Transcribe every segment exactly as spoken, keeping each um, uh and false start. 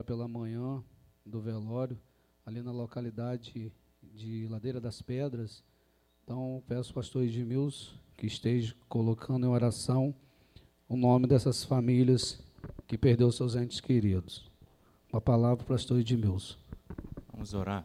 Pela manhã do velório, ali na localidade de Ladeira das Pedras. Então, peço ao pastor Edmilson que esteja colocando em oração o nome dessas famílias que perderam seus entes queridos. Uma palavra para o pastor Edmilson. Vamos orar.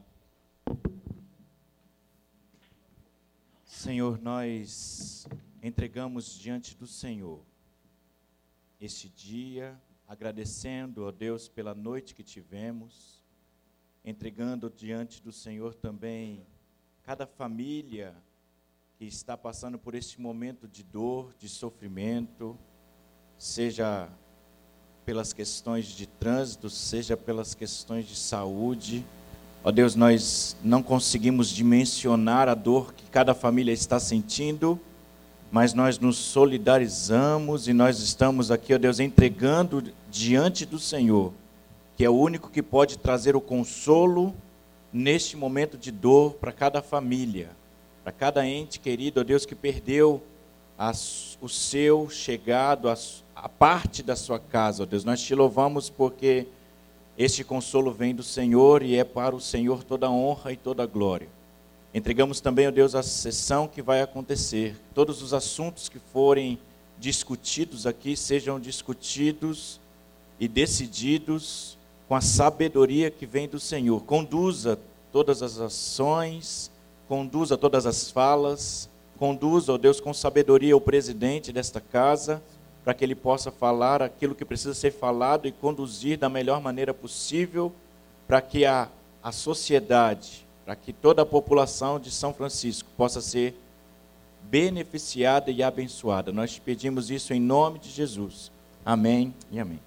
Senhor, nós entregamos diante do Senhor este dia, agradecendo a Deus pela noite que tivemos, entregando diante do Senhor também cada família que está passando por este momento de dor, de sofrimento, seja pelas questões de trânsito, seja pelas questões de saúde. Ó Deus, nós não conseguimos dimensionar a dor que cada família está sentindo, mas nós nos solidarizamos e nós estamos aqui, ó Deus, entregando diante do Senhor, que é o único que pode trazer o consolo neste momento de dor para cada família, para cada ente querido, ó Deus, que perdeu as, o seu chegado, a, a parte da sua casa, ó Deus. Nós te louvamos porque este consolo vem do Senhor e é para o Senhor toda a honra e toda a glória. Entregamos também, ó Deus, a sessão que vai acontecer. Todos os assuntos que forem discutidos aqui sejam discutidos e decididos com a sabedoria que vem do Senhor. Conduza todas as ações, conduza todas as falas, conduza, ó Deus, com sabedoria o presidente desta casa, para que ele possa falar aquilo que precisa ser falado e conduzir da melhor maneira possível, para que a, a sociedade, para que toda a população de São Francisco possa ser beneficiada e abençoada. Nós te pedimos isso em nome de Jesus. Amém e amém.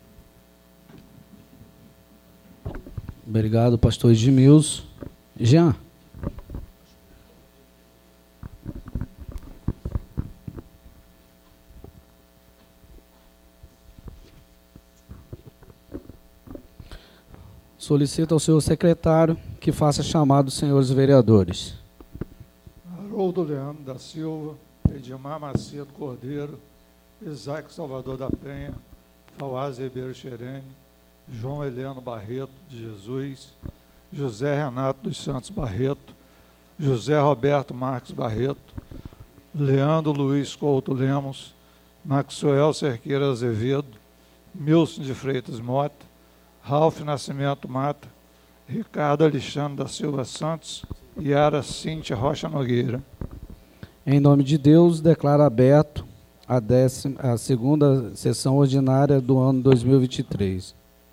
Obrigado, pastor Edmilson. Jean. Solicito ao senhor secretário que faça chamado dos senhores vereadores. Haroldo Leandro da Silva, Edmar Macedo Cordeiro, Isaac Salvador da Penha, Fauaz Ribeiro Xerene, João Heleno Barreto de Jesus, José Renato dos Santos Barreto, José Roberto Marques Barreto, Leandro Luiz Couto Lemos, Maxwell Cerqueira Azevedo, Milson de Freitas Mota, Ralf Nascimento Mata, Ricardo Alexandre da Silva Santos e Yara Cíntia Rocha Nogueira. Em nome de Deus, declaro aberto a, décima, a segunda sessão ordinária do ano dois mil e vinte e três.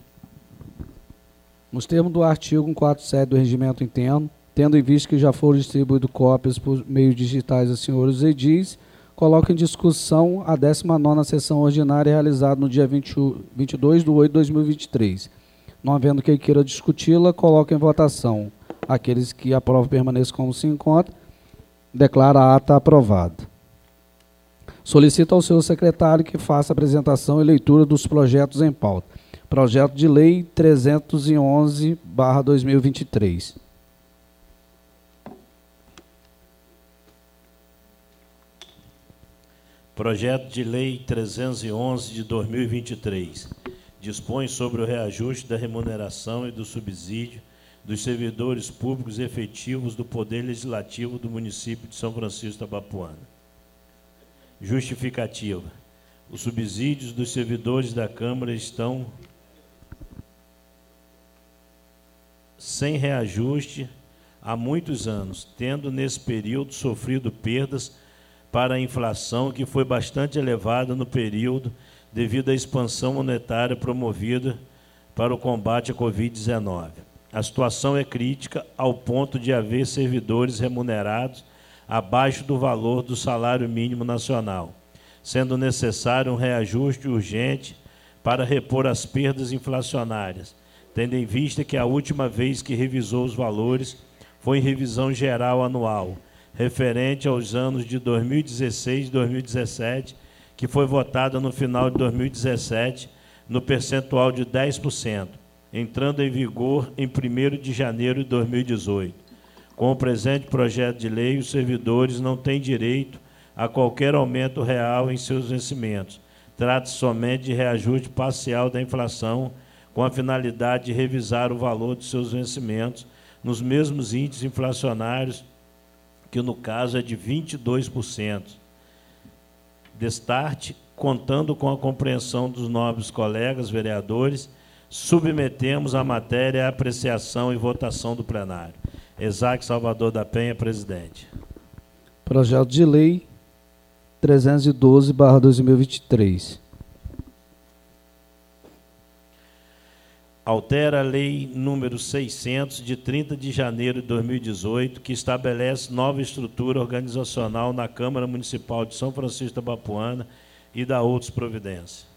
Nos termos do artigo cento e quarenta e sete do Regimento Interno, tendo em vista que já foram distribuídas cópias por meios digitais aos senhores edis, coloco em discussão a décima nona sessão ordinária realizada no dia vinte e dois de oito de dois mil e vinte e três. Não havendo quem queira discuti-la, coloco em votação. Aqueles que aprovam permaneçam como se encontram. Declaro a ata aprovada. Solicito ao senhor secretário que faça a apresentação e leitura dos projetos em pauta. Projeto de Lei trezentos e onze barra dois mil e vinte e três. Projeto de Lei trezentos e onze de dois mil e vinte e três. Dispõe sobre o reajuste da remuneração e do subsídio dos servidores públicos efetivos do Poder Legislativo do município de São Francisco da Bapuana. Justificativa. Os subsídios dos servidores da Câmara estão sem reajuste há muitos anos, tendo nesse período sofrido perdas para a inflação, que foi bastante elevada no período devido à expansão monetária promovida para o combate à covid dezenove. A situação é crítica ao ponto de haver servidores remunerados abaixo do valor do salário mínimo nacional, sendo necessário um reajuste urgente para repor as perdas inflacionárias, tendo em vista que a última vez que revisou os valores foi em revisão geral anual, referente aos anos de dois mil e dezesseis e dois mil e dezessete, que foi votada no final de dois mil e dezessete, no percentual de dez por cento, entrando em vigor em primeiro de janeiro de dois mil e dezoito. Com o presente projeto de lei, os servidores não têm direito a qualquer aumento real em seus vencimentos. Trata-se somente de reajuste parcial da inflação, com a finalidade de revisar o valor de seus vencimentos nos mesmos índices inflacionários, que no caso é de vinte e dois por cento. Destarte, contando com a compreensão dos nobres colegas vereadores, submetemos a matéria à apreciação e votação do plenário. Isaac Salvador da Penha, presidente. Projeto de Lei trezentos e doze barra dois mil e vinte e três. Altera a Lei número seiscentos, de trinta de janeiro de dois mil e dezoito, que estabelece nova estrutura organizacional na Câmara Municipal de São Francisco da Bapuana e dá outras providências.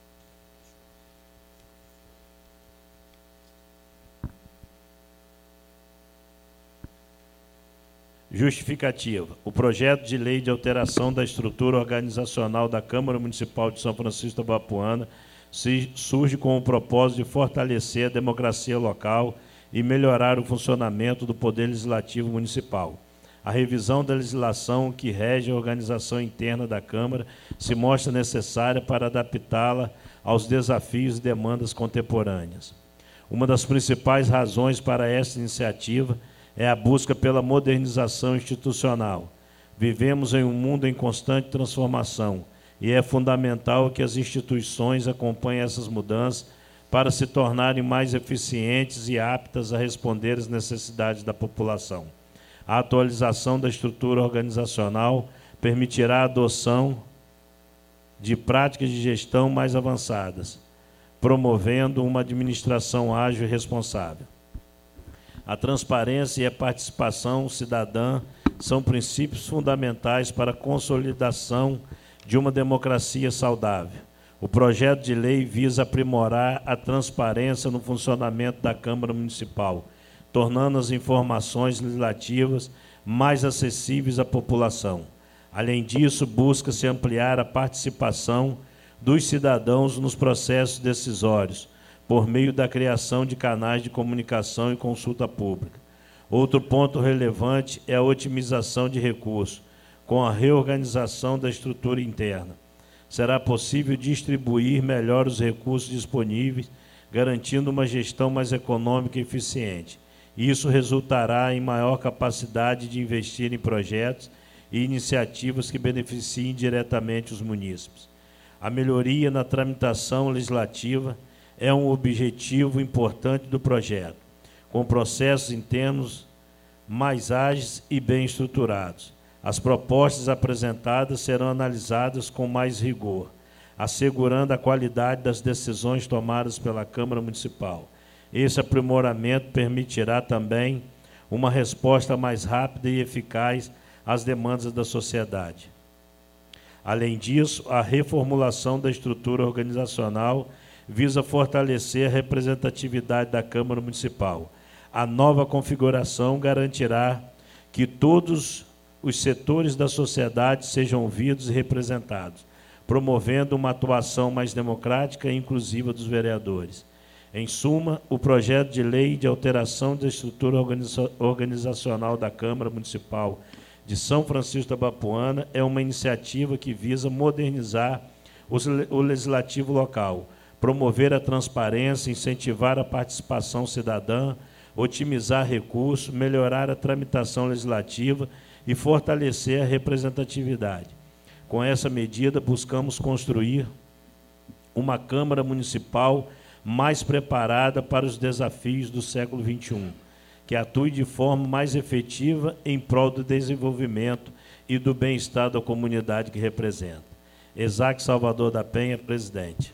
Justificativa. O projeto de lei de alteração da estrutura organizacional da Câmara Municipal de São Francisco da Bapuana surge com o propósito de fortalecer a democracia local e melhorar o funcionamento do Poder Legislativo Municipal. A revisão da legislação que rege a organização interna da Câmara se mostra necessária para adaptá-la aos desafios e demandas contemporâneas. Uma das principais razões para esta iniciativa é a busca pela modernização institucional. Vivemos em um mundo em constante transformação e é fundamental que as instituições acompanhem essas mudanças para se tornarem mais eficientes e aptas a responder às necessidades da população. A atualização da estrutura organizacional permitirá a adoção de práticas de gestão mais avançadas, promovendo uma administração ágil e responsável. A transparência e a participação cidadã são princípios fundamentais para a consolidação de uma democracia saudável. O projeto de lei visa aprimorar a transparência no funcionamento da Câmara Municipal, tornando as informações legislativas mais acessíveis à população. Além disso, busca-se ampliar a participação dos cidadãos nos processos decisórios, por meio da criação de canais de comunicação e consulta pública. Outro ponto relevante é a otimização de recursos, com a reorganização da estrutura interna. Será possível distribuir melhor os recursos disponíveis, garantindo uma gestão mais econômica e eficiente. Isso resultará em maior capacidade de investir em projetos e iniciativas que beneficiem diretamente os munícipes. A melhoria na tramitação legislativa é um objetivo importante do projeto, com processos internos mais ágeis e bem estruturados. As propostas apresentadas serão analisadas com mais rigor, assegurando a qualidade das decisões tomadas pela Câmara Municipal. Esse aprimoramento permitirá também uma resposta mais rápida e eficaz às demandas da sociedade. Além disso, a reformulação da estrutura organizacional visa fortalecer a representatividade da Câmara Municipal. A nova configuração garantirá que todos os setores da sociedade sejam ouvidos e representados, promovendo uma atuação mais democrática e inclusiva dos vereadores. Em suma, o projeto de lei de alteração da estrutura organiza- organizacional da Câmara Municipal de São Francisco da Bapuana é uma iniciativa que visa modernizar os, o legislativo local, promover a transparência, incentivar a participação cidadã, otimizar recursos, melhorar a tramitação legislativa e fortalecer a representatividade. Com essa medida, buscamos construir uma Câmara Municipal mais preparada para os desafios do século vinte e um, que atue de forma mais efetiva em prol do desenvolvimento e do bem-estar da comunidade que representa. Isaac Salvador da Penha, presidente.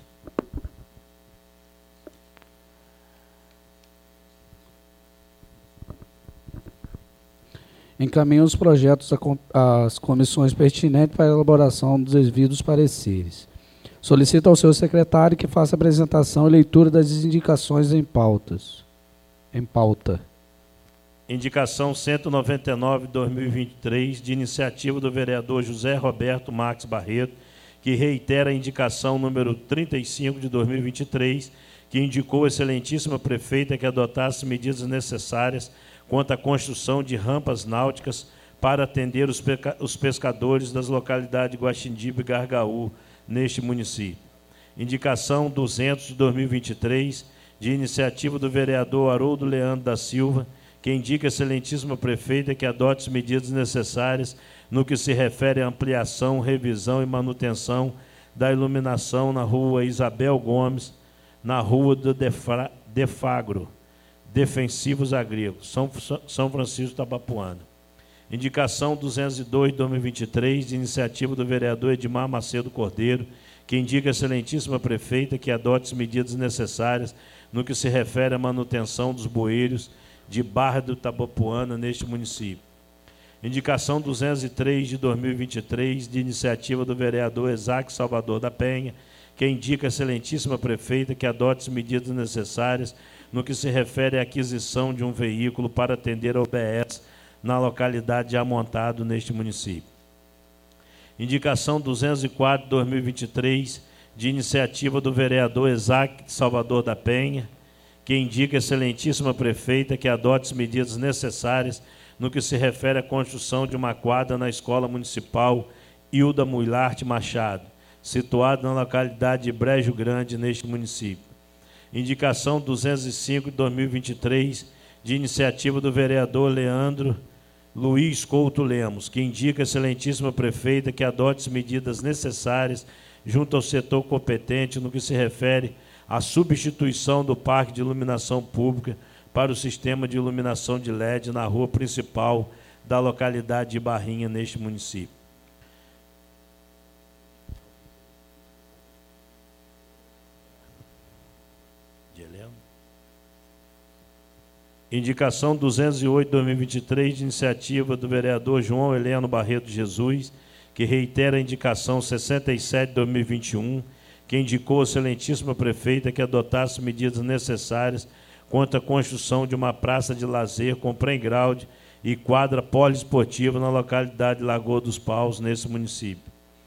Encaminha os projetos às comissões pertinentes para a elaboração dos devidos pareceres. Solicita ao seu secretário que faça a apresentação e leitura das indicações em pautas. Em pauta. Indicação cento e noventa e nove de dois mil e vinte e três, de iniciativa do vereador José Roberto Marques Barreto, que reitera a indicação número trinta e cinco de dois mil e vinte e três, que indicou a excelentíssima prefeita que adotasse medidas necessárias quanto à construção de rampas náuticas para atender os, pesca os pescadores das localidades de Guaxindiba e Gargaú, neste município. Indicação duzentos de dois mil e vinte e três, de iniciativa do vereador Haroldo Leandro da Silva, que indica a excelentíssima prefeita que adote as medidas necessárias no que se refere à ampliação, revisão e manutenção da iluminação na rua Isabel Gomes, na rua do Defra, Defagro, Defensivos Agrícolas, São, São Francisco Tabapuana. Indicação duzentos e dois de dois mil e vinte e três, de iniciativa do vereador Edmar Macedo Cordeiro, que indica a excelentíssima prefeita que adote as medidas necessárias no que se refere à manutenção dos bueiros de Barra do Tabapuana neste município. Indicação duzentos e três de dois mil e vinte e três, de iniciativa do vereador Isaac Salvador da Penha, que indica a excelentíssima prefeita que adote as medidas necessárias no que se refere à aquisição de um veículo para atender ao O B S na localidade já montado neste município. Indicação duzentos e quatro de dois mil e vinte e três, de iniciativa do vereador Isaac Salvador da Penha, que indica a excelentíssima prefeita que adote as medidas necessárias no que se refere à construção de uma quadra na Escola Municipal Hilda Muilarte Machado, situada na localidade de Brejo Grande, neste município. Indicação duzentos e cinco de dois mil e vinte e três, de iniciativa do vereador Leandro Luiz Couto Lemos, que indica a excelentíssima prefeita que adote as medidas necessárias junto ao setor competente no que se refere à substituição do parque de iluminação pública para o sistema de iluminação de L E D na rua principal da localidade de Barrinha, neste município. Indicação duzentos e oito de dois mil e vinte e três, de iniciativa do vereador João Heleno Barreto Jesus, que reitera a indicação sessenta e sete de dois mil e vinte e um, que indicou a excelentíssima prefeita que adotasse medidas necessárias quanto à construção de uma praça de lazer com playground e quadra poliesportiva na localidade de Lagoa dos Paus, nesse município.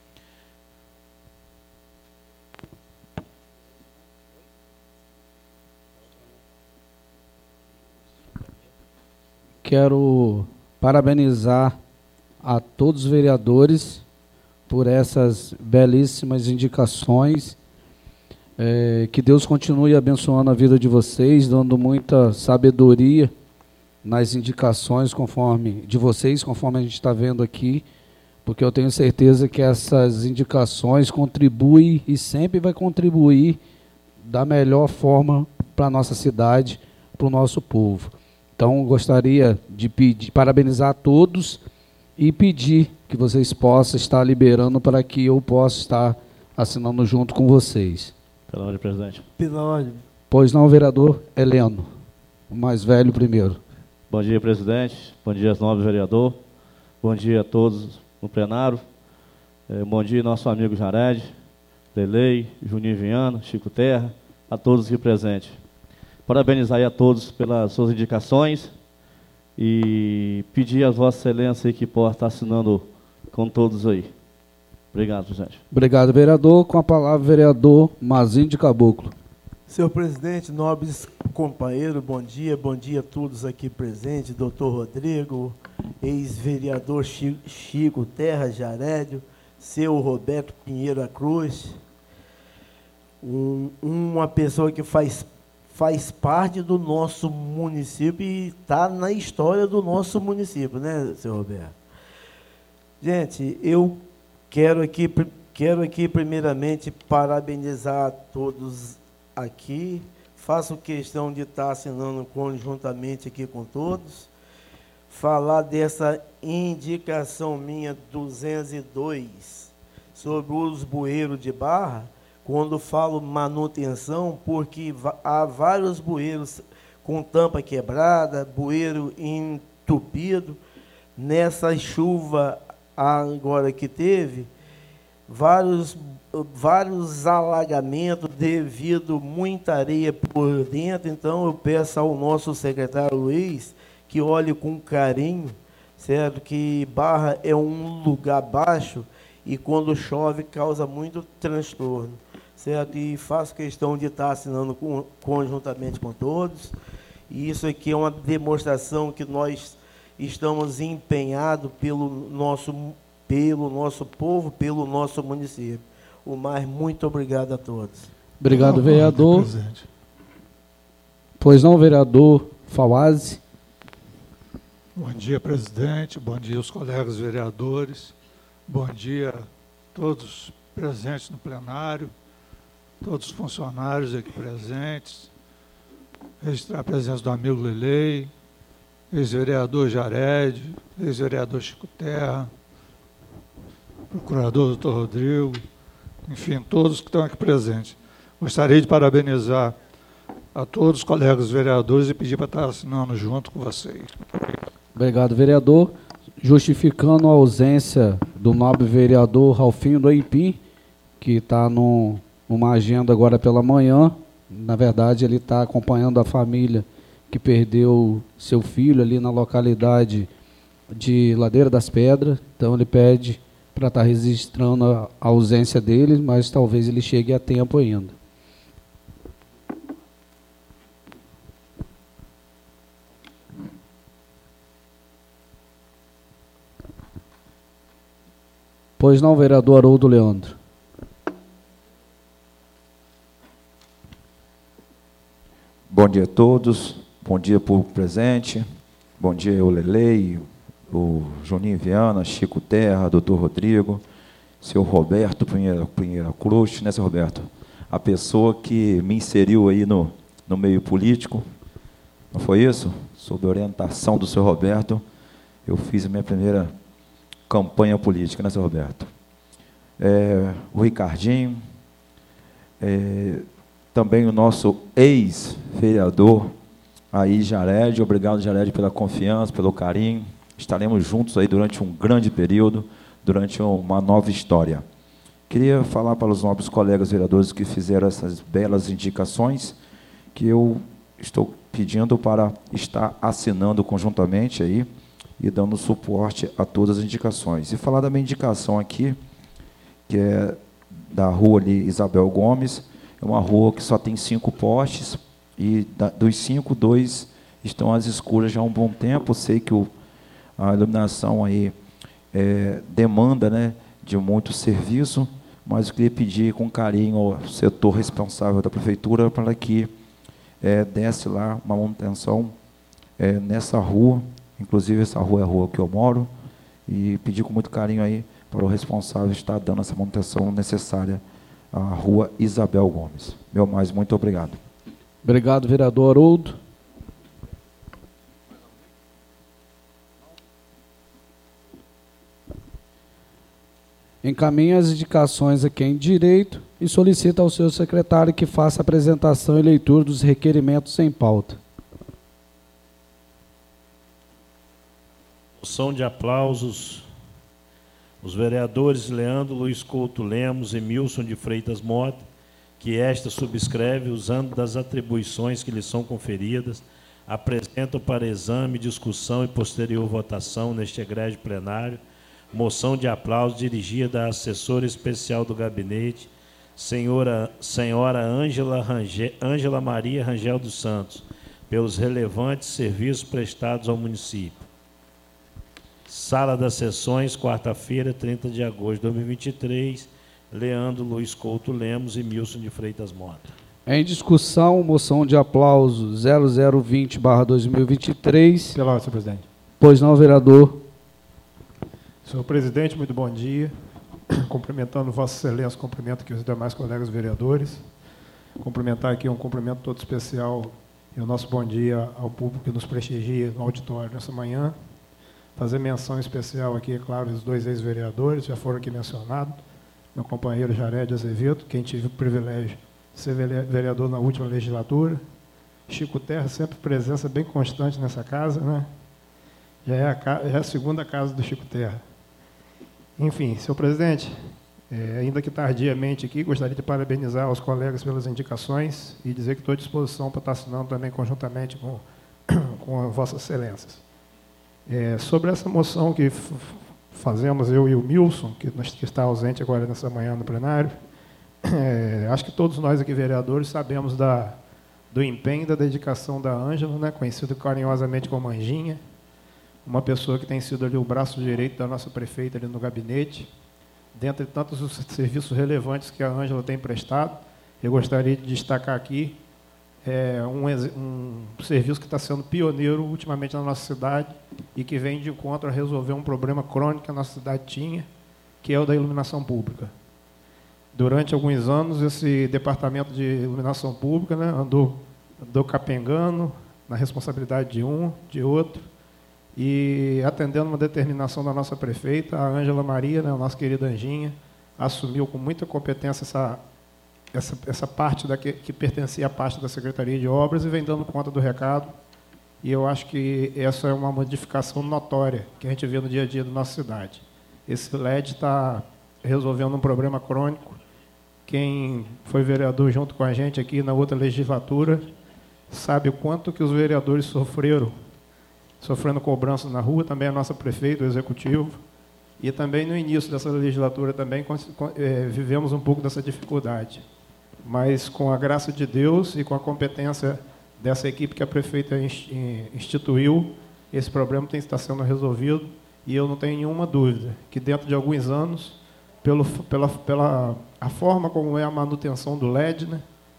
Quero parabenizar a todos os vereadores por essas belíssimas indicações. É, que Deus continue abençoando a vida de vocês, dando muita sabedoria nas indicações conforme de vocês, conforme a gente está vendo aqui, porque eu tenho certeza que essas indicações contribuem e sempre vai contribuir da melhor forma para a nossa cidade, para o nosso povo. Então, gostaria de pedir, parabenizar a todos e pedir que vocês possam estar liberando para que eu possa estar assinando junto com vocês. Pela ordem, presidente. Pela ordem. Pois não, vereador Heleno, o mais velho primeiro. Bom dia, presidente. Bom dia, nobre vereador. Bom dia a todos no plenário. É, bom dia, nosso amigo Jared, Lelei, Juninho Viana, Chico Terra, a todos aqui presentes. Parabenizar aí a todos pelas suas indicações e pedir a Vossa Excelência que possa estar assinando com todos aí. Obrigado, presidente. Obrigado, vereador. Com a palavra, vereador Mazinho de Caboclo. Senhor presidente, nobres companheiros, bom dia, bom dia a todos aqui presentes, doutor Rodrigo, ex-vereador Chico Terra, Jarédio, seu Roberto Pinheiro Cruz, um, uma pessoa que faz, faz parte do nosso município e está na história do nosso município, né, senhor Roberto? Gente, eu quero aqui, quero aqui primeiramente parabenizar a todos aqui, faço questão de estar assinando conjuntamente aqui com todos, falar dessa indicação minha duzentos e dois sobre os bueiros de Barra, quando falo manutenção, porque há vários bueiros com tampa quebrada, bueiro entupido, nessa chuva agora que teve, vários vários alagamentos devido muita areia por dentro. Então eu peço ao nosso secretário Luiz que olhe com carinho, certo? Que Barra é um lugar baixo e quando chove causa muito transtorno, certo? E faço questão de estar assinando com, conjuntamente com todos. E isso aqui é uma demonstração que nós estamos empenhados pelo nosso, pelo nosso povo, pelo nosso município. O mais muito obrigado a todos. Obrigado, vereador. Pois não, vereador Fawaz. Bom dia, presidente. Bom dia, os colegas vereadores. Bom dia a todos presentes no plenário, todos os funcionários aqui presentes. Registrar a presença do amigo Lelei, ex-vereador Jared, ex-vereador Chico Terra, procurador doutor Rodrigo, enfim, todos que estão aqui presentes. Gostaria de parabenizar a todos os colegas vereadores e pedir para estar assinando junto com vocês. Obrigado, vereador. Justificando a ausência do nobre vereador Ralfinho do Aipim, que está numa agenda agora pela manhã. Na verdade, ele está acompanhando a família que perdeu seu filho ali na localidade de Ladeira das Pedras. Então, ele pede para estar registrando a ausência dele, mas talvez ele chegue a tempo ainda. Pois não, vereador Haroldo Leandro. Bom dia a todos, bom dia público presente, bom dia o Lelei, o Juninho Viana, Chico Terra, doutor Rodrigo, seu Roberto Pinheiro, Pinheiro Cruz, né, seu Roberto? A pessoa que me inseriu aí no, no meio político, não foi isso? Sob a orientação do seu Roberto, eu fiz a minha primeira campanha política, né, seu Roberto? É, o Ricardinho, é, também o nosso ex-vereador, aí Jared, obrigado Jared pela confiança, pelo carinho, estaremos juntos aí durante um grande período, durante uma nova história. Queria falar para os nobres colegas vereadores que fizeram essas belas indicações, que eu estou pedindo para estar assinando conjuntamente aí, e dando suporte a todas as indicações. E falar da minha indicação aqui, que é da rua ali Isabel Gomes, é uma rua que só tem cinco postes, e da, dos cinco, dois estão às escuras já há um bom tempo. Sei que o, a iluminação aí é, demanda, né, de muito serviço, mas eu queria pedir com carinho ao setor responsável da prefeitura para que é, desse lá uma manutenção é, nessa rua. Inclusive, essa rua é a rua que eu moro, e pedir com muito carinho aí para o responsável estar dando essa manutenção necessária à rua Isabel Gomes. Meu mais, muito obrigado. Obrigado, vereador Haroldo. Encaminha as indicações aqui em direito e solicita ao seu secretário que faça a apresentação e leitura dos requerimentos em pauta. Moção de aplausos. Os vereadores Leandro Luiz Couto Lemos e Milson de Freitas Mota, que esta subscreve, usando das atribuições que lhe são conferidas, apresentam para exame, discussão e posterior votação neste egrégio plenário, moção de aplauso dirigida à assessora especial do gabinete, senhora, senhora Ângela Range, Ângela Maria Rangel dos Santos, pelos relevantes serviços prestados ao município. Sala das Sessões, quarta-feira, trinta de agosto de dois mil e vinte e três, Leandro Luiz Couto Lemos e Milson de Freitas Mota. Em discussão, moção de aplauso zero zero vinte barra dois mil e vinte e três. Pela ordem, senhor presidente. Pois não, vereador. Senhor presidente, muito bom dia. Cumprimentando Vossa Excelência, cumprimento aqui os demais colegas vereadores. Cumprimentar aqui um cumprimento todo especial e o nosso bom dia ao público que nos prestigia no auditório nessa manhã. Fazer menção especial aqui, é claro, os dois ex-vereadores, já foram aqui mencionados. Meu companheiro Jared Azevedo, quem tive o privilégio de ser vereador na última legislatura. Chico Terra, sempre presença bem constante nessa casa, né? Já é a, já é a segunda casa do Chico Terra. Enfim, senhor presidente, é, ainda que tardiamente aqui, gostaria de parabenizar os colegas pelas indicações e dizer que estou à disposição para estar assinando também conjuntamente com, com Vossas Excelências. É, sobre essa moção que fazemos, eu e o Milson, que, que está ausente agora nessa manhã no plenário, é, acho que todos nós aqui, vereadores, sabemos da, do empenho e da dedicação da Ângela, né, conhecida carinhosamente como Anjinha, uma pessoa que tem sido ali o braço direito da nossa prefeita ali no gabinete, dentre tantos os serviços relevantes que a Ângela tem prestado. Eu gostaria de destacar aqui é um, um serviço que está sendo pioneiro ultimamente na nossa cidade e que vem de encontro a resolver um problema crônico que a nossa cidade tinha, que é o da iluminação pública. Durante alguns anos, esse departamento de iluminação pública, né, andou, andou capengando na responsabilidade de um, de outro, e atendendo uma determinação da nossa prefeita, a Ângela Maria, né, a nossa querida Anjinha, assumiu com muita competência essa, essa, essa parte da que, que pertencia à parte da Secretaria de Obras e vem dando conta do recado. E eu acho que essa é uma modificação notória que a gente vê no dia a dia da nossa cidade. Esse L E D está resolvendo um problema crônico. Quem foi vereador junto com a gente aqui na outra legislatura sabe o quanto que os vereadores sofreram, sofrendo cobranças na rua, também a nossa prefeita, o executivo, e também no início dessa legislatura também é, vivemos um pouco dessa dificuldade. Mas com a graça de Deus e com a competência dessa equipe que a prefeita instituiu, esse problema tem que estar sendo resolvido, e eu não tenho nenhuma dúvida que dentro de alguns anos, pelo, pela, pela a forma como é a manutenção do L E D, né?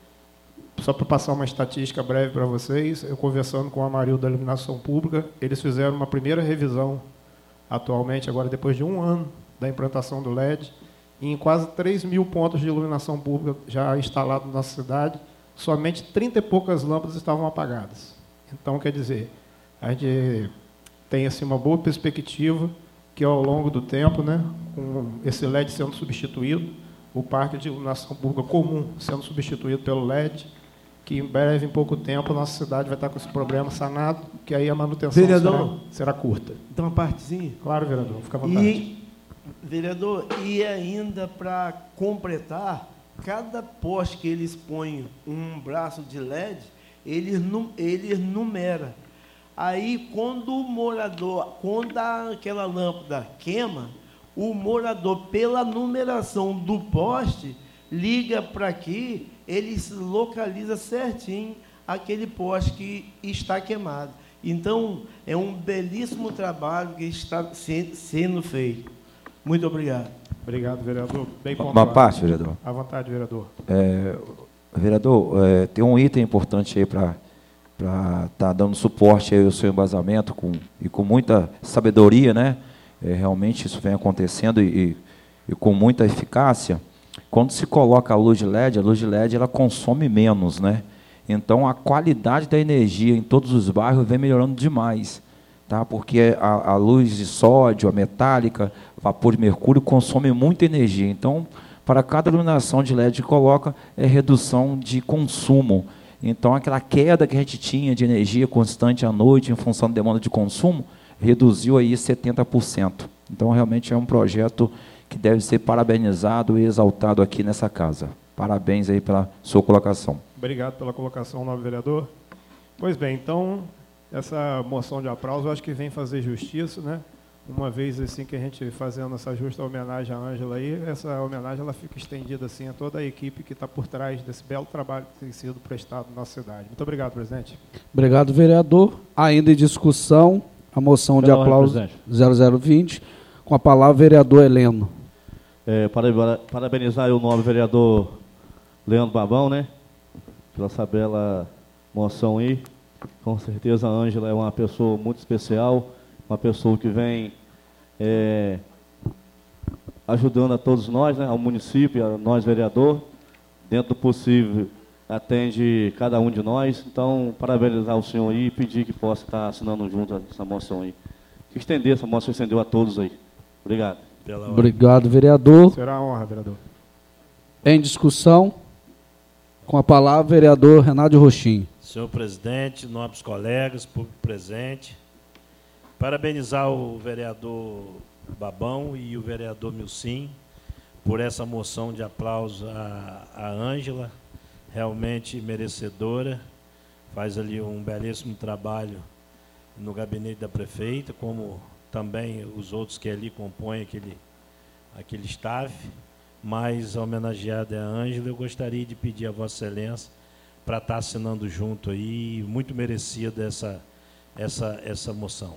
Só para passar uma estatística breve para vocês, eu conversando com a Amarildo da Iluminação Pública, eles fizeram uma primeira revisão atualmente, agora depois de um ano da implantação do L E D, e em quase três mil pontos de iluminação pública já instalados na nossa cidade, somente trinta e poucas lâmpadas estavam apagadas. Então, quer dizer, a gente tem assim, uma boa perspectiva que, ao longo do tempo, né, com esse L E D sendo substituído, o parque de iluminação pública comum sendo substituído pelo L E D, que em breve, em pouco tempo, a nossa cidade vai estar com esse problema sanado, que aí a manutenção vereador, será, será curta. Então, uma partezinha? Claro, vereador, fica à vontade. E, vereador, e ainda para completar, cada poste que eles põem um braço de L E D, eles, eles numera. Aí, quando o morador, quando aquela lâmpada queima, o morador, pela numeração do poste, liga para aqui, ele localiza certinho aquele poste que está queimado. Então, é um belíssimo trabalho que está sendo feito. Muito obrigado. Obrigado, vereador. Bem pontuado. Uma parte, vereador. À vontade, vereador. É, vereador, é, tem um item importante aí para estar tá dando suporte aí ao seu embasamento com, e com muita sabedoria, né? É, realmente isso vem acontecendo e, e, e com muita eficácia. Quando se coloca a luz de L E D, a luz de L E D ela consome menos, né? Então a qualidade da energia em todos os bairros vem melhorando demais, tá? Porque a, a luz de sódio, a metálica, vapor de mercúrio consome muita energia. Então, para cada iluminação de L E D que coloca é redução de consumo. Então aquela queda que a gente tinha de energia constante à noite em função da demanda de consumo reduziu aí setenta por cento. Então, realmente é um projeto que deve ser parabenizado e exaltado aqui nessa casa. Parabéns aí pela sua colocação. Obrigado pela colocação, novo vereador. Pois bem, então, essa moção de aplauso, eu acho que vem fazer justiça, né? Uma vez assim que a gente fazendo essa justa homenagem à Ângela aí, essa homenagem ela fica estendida assim a toda a equipe que está por trás desse belo trabalho que tem sido prestado na nossa cidade. Muito obrigado, presidente. Obrigado, vereador. Ainda em discussão, a moção de aplauso zero zero vinte, com a palavra vereador Heleno. É, para, parabenizar o nobre vereador Leandro Babão, né, pela essa bela moção aí. Com certeza a Ângela é uma pessoa muito especial, uma pessoa que vem é, ajudando a todos nós, né, ao município, a nós vereador, dentro do possível atende cada um de nós. Então, parabenizar o senhor aí e pedir que possa estar assinando junto essa moção aí. Que estender essa moção, estendeu a todos aí. Obrigado. Obrigado, vereador. Será uma honra, vereador. Em discussão, com a palavra, vereador Renato Roxinho. Senhor presidente, nobres colegas, público presente, parabenizar o vereador Babão e o vereador Milcim por essa moção de aplauso à Ângela, realmente merecedora, faz ali um belíssimo trabalho no gabinete da prefeita, como também os outros que ali compõem aquele, aquele staff, mas a homenageada é a Ângela. Eu gostaria de pedir a Vossa Excelência para estar assinando junto aí, muito merecida essa, essa, essa moção.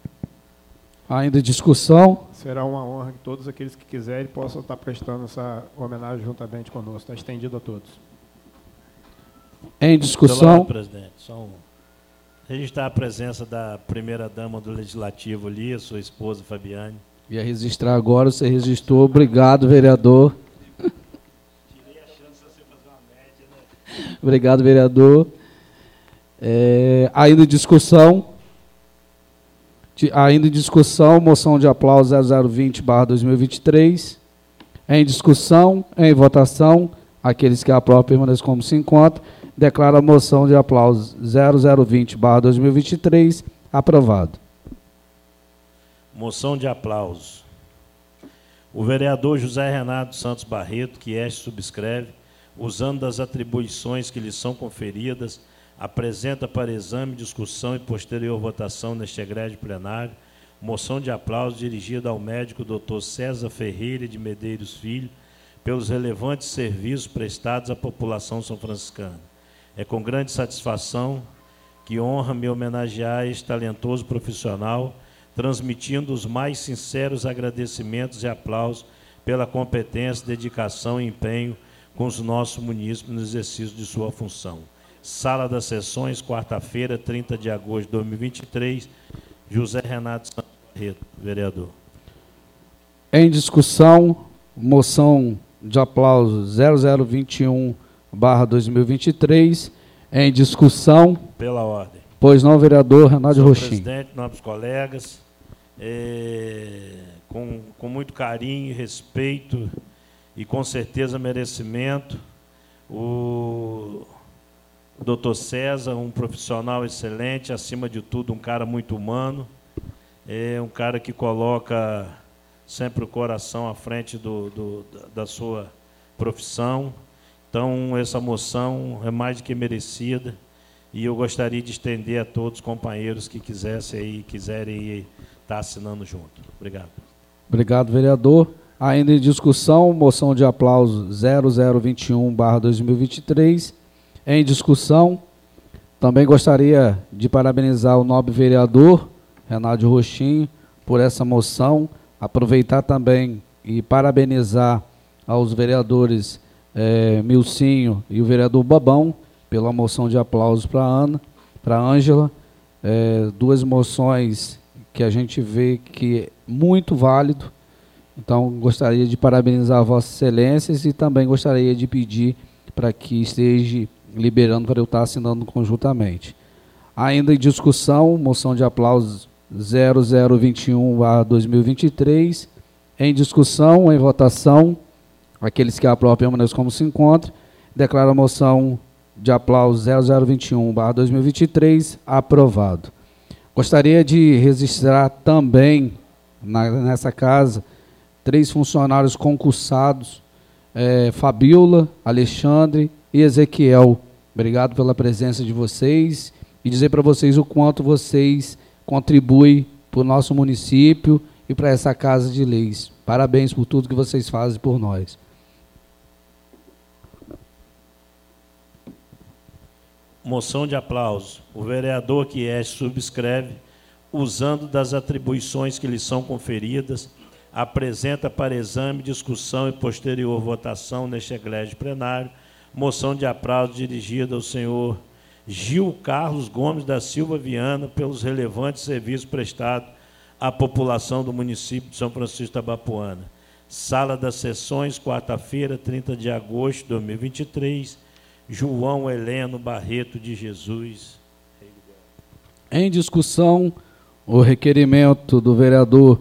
Ainda em discussão. Será uma honra que todos aqueles que quiserem possam estar prestando essa homenagem juntamente conosco. Está estendido a todos. Em discussão. Senhor presidente, só um, registrar a presença da primeira-dama do Legislativo ali, a sua esposa Fabiane. Ia registrar agora, você registrou. Obrigado, vereador. Tirei a chance de você fazer uma média, né? Obrigado, vereador. É, ainda em discussão. Ainda em discussão, moção de aplauso zero zero vinte barra dois mil e vinte e três. Em discussão, em votação, aqueles que aprovam permaneçam como se encontram. Declaro a moção de aplauso zero zero vinte barra dois mil e vinte e três aprovado. Moção de aplauso. O vereador José Renato Santos Barreto, que este subscreve, usando das atribuições que lhe são conferidas, apresenta para exame, discussão e posterior votação neste egrégio plenário, moção de aplauso dirigida ao médico doutor César Ferreira de Medeiros Filho, pelos relevantes serviços prestados à população são franciscana. É com grande satisfação que honra-me homenagear este talentoso profissional, transmitindo os mais sinceros agradecimentos e aplausos pela competência, dedicação e empenho com os nossos munícipes no exercício de sua função. Sala das Sessões, quarta-feira, trinta de agosto de dois mil e vinte e três, José Renato Santos Barreto, vereador. Em discussão, moção de aplauso zero zero vinte e um barra dois mil e vinte e três. Em discussão. Pela ordem. Pois não, vereador Renato Rochim. Presidente, nobres colegas, é, com, com muito carinho e respeito e com certeza merecimento, o doutor César, um profissional excelente, acima de tudo um cara muito humano, é um cara que coloca sempre o coração à frente do, do, da sua profissão. Então, essa moção é mais do que merecida e eu gostaria de estender a todos os companheiros que quisessem aí, quiserem estar assinando junto. Obrigado. Obrigado, vereador. Ainda em discussão, moção de aplauso zero zero vinte e um barra dois mil e vinte e três. Em discussão, também gostaria de parabenizar o nobre vereador Renato Rochim por essa moção, aproveitar também e parabenizar aos vereadores é, Milcinho e o vereador Babão pela moção de aplausos para a Ana, para a Ângela, é, duas moções que a gente vê que é muito válido. Então, gostaria de parabenizar Vossas Excelências e também gostaria de pedir para que esteja liberando para eu estar assinando conjuntamente. Ainda em discussão, moção de aplausos zero zero vinte e um barra dois mil e vinte e três. Em discussão, em votação, aqueles que aprovam permaneçam como se encontram. Declaro a moção de aplauso zero zero vinte e um barra dois mil e vinte e três aprovado. Gostaria de registrar também na, nessa casa três funcionários concursados, é, Fabiola, Alexandre e Ezequiel. Obrigado pela presença de vocês e dizer para vocês o quanto vocês contribuem para o nosso município e para essa Casa de Leis. Parabéns por tudo que vocês fazem por nós. Moção de aplauso. O vereador que é subscreve, usando das atribuições que lhe são conferidas, apresenta para exame, discussão e posterior votação neste egrégio plenário, moção de aplauso dirigida ao senhor Gil Carlos Gomes da Silva Viana pelos relevantes serviços prestados à população do município de São Francisco da Bapuana. Sala das Sessões, quarta-feira, trinta de agosto de dois mil e vinte e três, João Heleno Barreto de Jesus. Em discussão, o requerimento do vereador,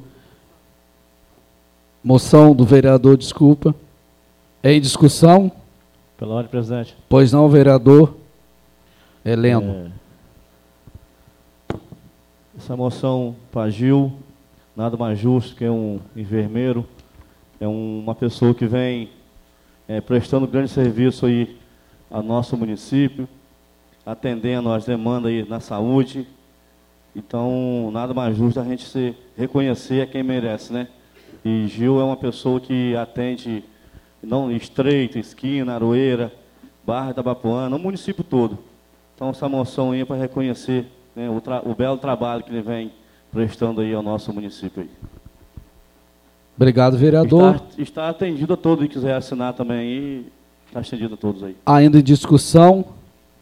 moção do vereador, desculpa. Em discussão. Pela ordem, presidente. Pois não, vereador Heleno. É, essa moção para Gil, nada mais justo que um enfermeiro, é um, uma pessoa que vem é, prestando grande serviço aí ao nosso município, atendendo as demandas aí na saúde. Então, nada mais justo a gente se reconhecer a quem merece, né? E Gil é uma pessoa que atende não Estreito, Esquina, Aroeira, Barra da Bapuana, o município todo. Então, essa moção aí é para reconhecer, né, o, o belo trabalho que ele vem prestando aí ao nosso município. Aí. Obrigado, vereador. Está, está atendido a todos que quiser assinar também aí, está atendido a todos aí. Ainda em discussão,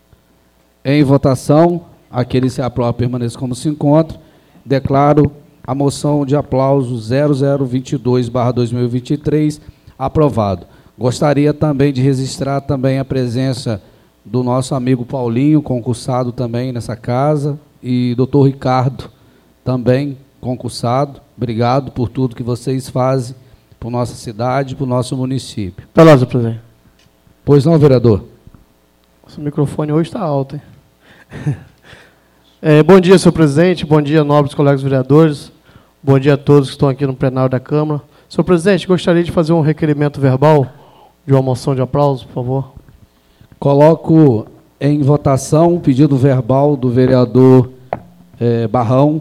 Em votação, aqueles que aprovam permaneçam como se encontram. Declaro a moção de aplauso zero zero vinte e dois barra dois mil e vinte e três aprovado. Gostaria também de registrar também a presença do nosso amigo Paulinho, concursado também nessa casa, e doutor Ricardo, também concursado. Obrigado por tudo que vocês fazem por nossa cidade, por nosso município. Palavra, presidente. Pois não, vereador? O microfone hoje está alto, hein? É, bom dia, senhor presidente. Bom dia, nobres colegas vereadores. Bom dia a todos que estão aqui no plenário da Câmara. Senhor presidente, gostaria de fazer um requerimento verbal de uma moção de aplauso, por favor. Coloco em votação o pedido verbal do vereador eh, Barrão.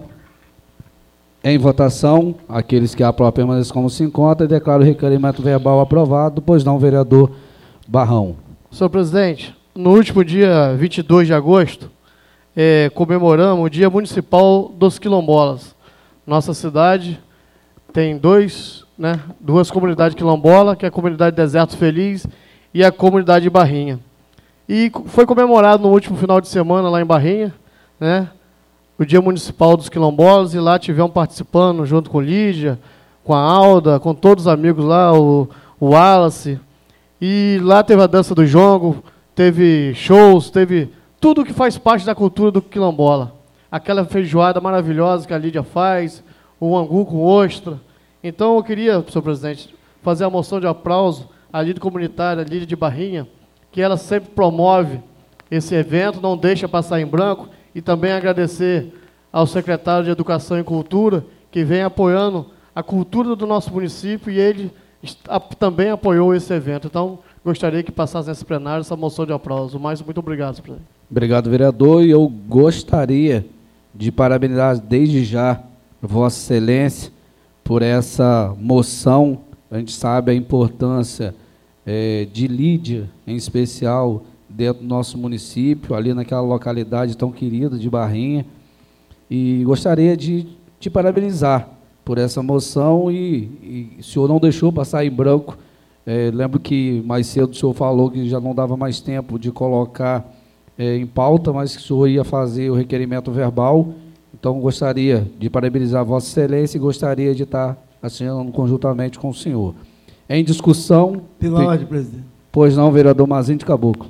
Em votação, aqueles que aprovam permaneçam como se encontra, e declaro o requerimento verbal aprovado, pois não, vereador Barrão. Senhor presidente, no último dia vinte e dois de agosto, eh, comemoramos o Dia Municipal dos Quilombolas. Nossa cidade tem dois, né, duas comunidades quilombolas, que é a comunidade Deserto Feliz e a comunidade Barrinha. E foi comemorado no último final de semana lá em Barrinha, né, o Dia Municipal dos Quilombolas, e lá tivemos participando junto com Lídia, com a Alda, com todos os amigos lá, o, o Wallace, e lá teve a dança do jongo, teve shows, teve tudo que faz parte da cultura do quilombola. Aquela feijoada maravilhosa que a Lídia faz, o angu com ostra. Então eu queria, senhor presidente, fazer a moção de aplauso à líder comunitária, a Lídia de Barrinha, que ela sempre promove esse evento, não deixa passar em branco, e também agradecer ao secretário de Educação e Cultura, que vem apoiando a cultura do nosso município, e ele também apoiou esse evento. Então, gostaria que passasse nesse plenário essa moção de aplauso. Mais muito obrigado, senhor presidente. Obrigado, vereador, e eu gostaria de parabenizar desde já Vossa Excelência por essa moção. A gente sabe a importância é, de Lídia, em especial, dentro do nosso município, ali naquela localidade tão querida de Barrinha, e gostaria de te parabenizar por essa moção, e, e o senhor não deixou passar em branco. É, lembro que mais cedo o senhor falou que já não dava mais tempo de colocar é, em pauta, mas que o senhor ia fazer o requerimento verbal. Então, gostaria de parabenizar Vossa Excelência e gostaria de estar assinando conjuntamente com o senhor. Em discussão... Pela ordem, presidente. Pois não, vereador Mazinho de Caboclo.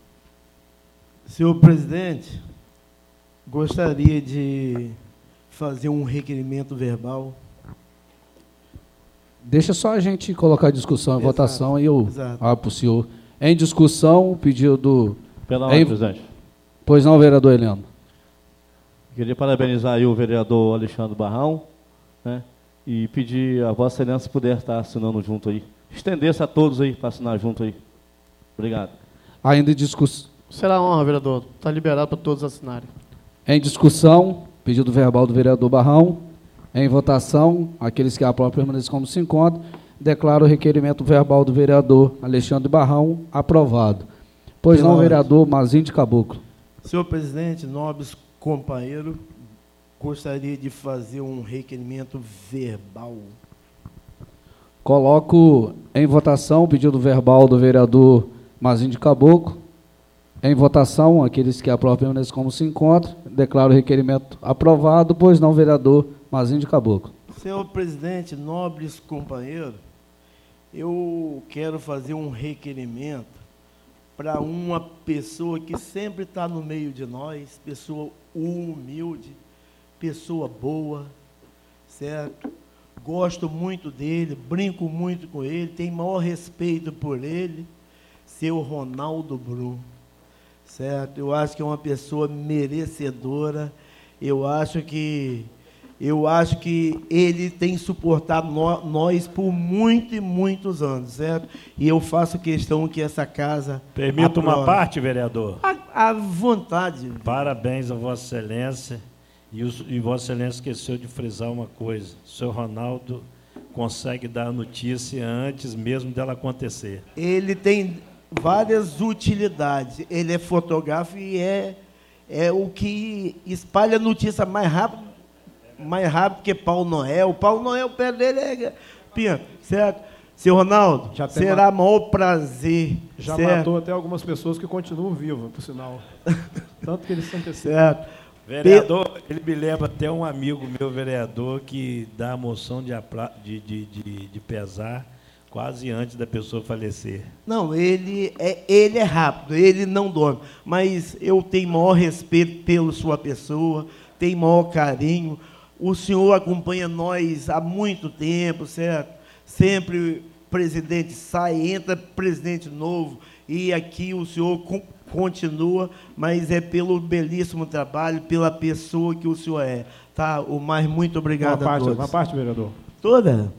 Senhor presidente, gostaria de fazer um requerimento verbal. Deixa só a gente colocar a discussão em Exato, votação e eu exato. abro para o senhor. Em discussão, pedido do... Pela ordem, em... presidente. Pois não, vereador Heleno. Queria parabenizar aí o vereador Alexandre Barrão, né, e pedir a Vossa Excelência se puder estar assinando junto aí. Estender-se a todos aí para assinar junto aí. Obrigado. Ainda em discussão... Será honra, vereador. Está liberado para todos assinarem. Em discussão, pedido verbal do vereador Barrão. Em votação, aqueles que aprovam permaneçam como se encontram. Declaro o requerimento verbal do vereador Alexandre Barrão aprovado. Pois Pela não, ordem. vereador Mazinho de Caboclo. Senhor presidente, nobres companheiros, gostaria de fazer um requerimento verbal. Coloco em votação o pedido verbal do vereador Mazinho de Caboclo. Em votação, aqueles que aprovam permaneçam como se encontram. Declaro o requerimento aprovado, pois não, vereador Mazinho de Caboclo. Senhor presidente, nobres companheiros, eu quero fazer um requerimento para uma pessoa que sempre está no meio de nós, pessoa humilde, pessoa boa, certo? Gosto muito dele, brinco muito com ele, tenho maior respeito por ele, seu Ronaldo Brum, certo? Eu acho que é uma pessoa merecedora, eu acho que, eu acho que ele tem suportado no, nós por muitos e muitos anos, certo? E eu faço questão que essa casa... Permita uma aprove. parte, vereador? À, à vontade. Parabéns a Vossa Excelência. E, os, e Vossa Excelência esqueceu de frisar uma coisa. O senhor Ronaldo consegue dar a notícia antes mesmo dela acontecer. Ele tem várias utilidades. Ele é fotógrafo e é, é o que espalha notícia mais rápido, mais rápido que Paulo Noel. O Paulo Noel, o pé dele é pinto, certo? Seu Ronaldo, Já tem será maior prazer Já certo. matou até algumas pessoas que continuam vivas, por sinal. Tanto que eles se antecipam. Certo. Vereador, ele me lembra até um amigo meu, vereador, que dá a moção de, apla- de, de, de, de pesar quase antes da pessoa falecer. Não, ele é, ele é rápido, ele não dorme. Mas eu tenho maior respeito pela sua pessoa, tenho maior carinho. O senhor acompanha nós há muito tempo, certo? Sempre presidente sai, entra presidente novo, e aqui o senhor co- continua, mas é pelo belíssimo trabalho, pela pessoa que o senhor é. Tá? O mais muito obrigado Uma parte, a todos. uma parte, vereador. Toda?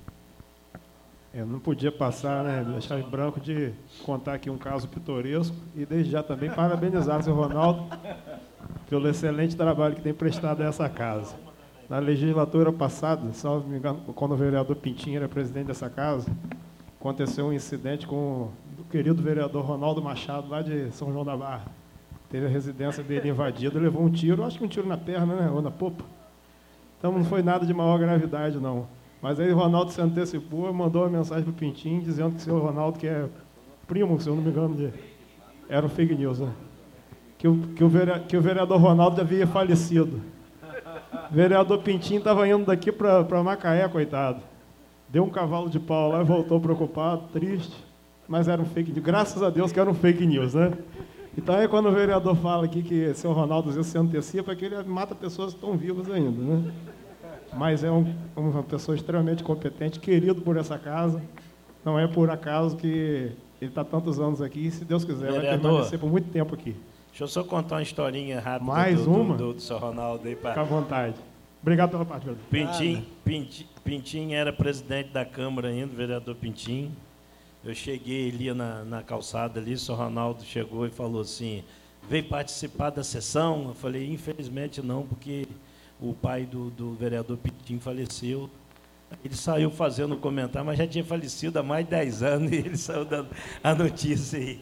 Eu não podia passar, né, deixar em branco de contar aqui um caso pitoresco e desde já também parabenizar o senhor Ronaldo pelo excelente trabalho que tem prestado a essa casa. Na legislatura passada, salvo me engano, quando o vereador Pintinho era presidente dessa casa, aconteceu um incidente com o querido vereador Ronaldo Machado, lá de São João da Barra. Teve a residência dele invadida, levou um tiro, acho que um tiro na perna, né, ou na popa. Então não foi nada de maior gravidade, não. Mas aí o Ronaldo se antecipou e mandou uma mensagem para o Pintinho, dizendo que o senhor Ronaldo, que é primo, se eu não me engano, de, era um fake news, né? Que o, que, o vereador, que o vereador Ronaldo havia falecido. O vereador Pintinho estava indo daqui para Macaé, coitado. Deu um cavalo de pau lá e voltou preocupado, triste. Mas era um fake news. Graças a Deus que era um fake news, né? Então aí quando o vereador fala aqui que o senhor Ronaldo às vezes se antecipa, é que ele mata pessoas que estão vivas ainda, né? Mas é um, uma pessoa extremamente competente, querido por essa casa. Não é por acaso que ele está tantos anos aqui, e se Deus quiser, Vereador, vai permanecer por muito tempo aqui. Deixa eu só contar uma historinha rápida Mais do, uma? do, do, do senhor Ronaldo aí. Fica à Pra... vontade. Obrigado pela parte, vereador. Pintinho, Pintinho, Pintinho era presidente da Câmara ainda, o vereador Pintinho. Eu cheguei ali na, na calçada ali, o senhor Ronaldo chegou e falou assim, veio participar da sessão? Eu falei, infelizmente não, porque o pai do, do vereador Pintinho faleceu. Ele saiu fazendo um comentário, mas já tinha falecido há mais de dez anos e ele saiu dando a notícia aí.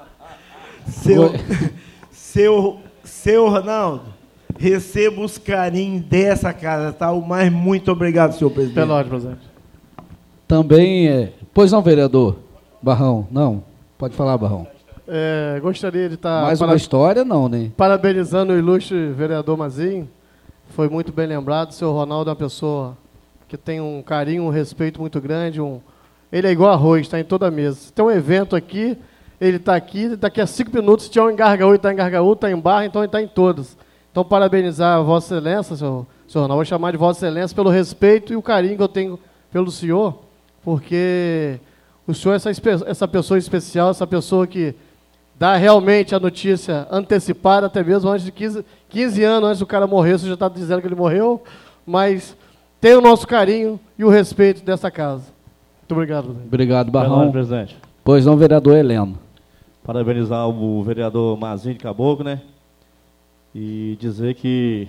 Seu, seu, seu Ronaldo, receba os carinhos dessa casa, tá? O mais muito obrigado, senhor presidente. Pela ordem, presidente. Também, é... pois não, vereador Barrão, não, pode falar, Barrão. É, gostaria de estar... Mais uma história, não, né? Parabenizando o ilustre vereador Mazinho. Foi muito bem lembrado. O senhor Ronaldo é uma pessoa que tem um carinho, um respeito muito grande. Um... Ele é igual arroz, está em toda a mesa. Se tem um evento aqui, ele está aqui, daqui a cinco minutos, se tiver um engargaú, ele está em engargaú, está em barra, então ele está em todas. Então, parabenizar a Vossa Excelência, senhor, senhor Ronaldo, vou chamar de Vossa Excelência pelo respeito e o carinho que eu tenho pelo senhor, porque o senhor é essa, essa pessoa especial, essa pessoa que dá realmente a notícia antecipada, até mesmo antes de quinze, quinze anos antes do cara morrer, você já está dizendo que ele morreu, mas tem o nosso carinho e o respeito dessa casa. Muito obrigado, presidente. Obrigado, Barrão. Obrigado, presidente. Pois não, vereador Heleno. Parabenizar o vereador Mazinho de Caboclo, né? E dizer que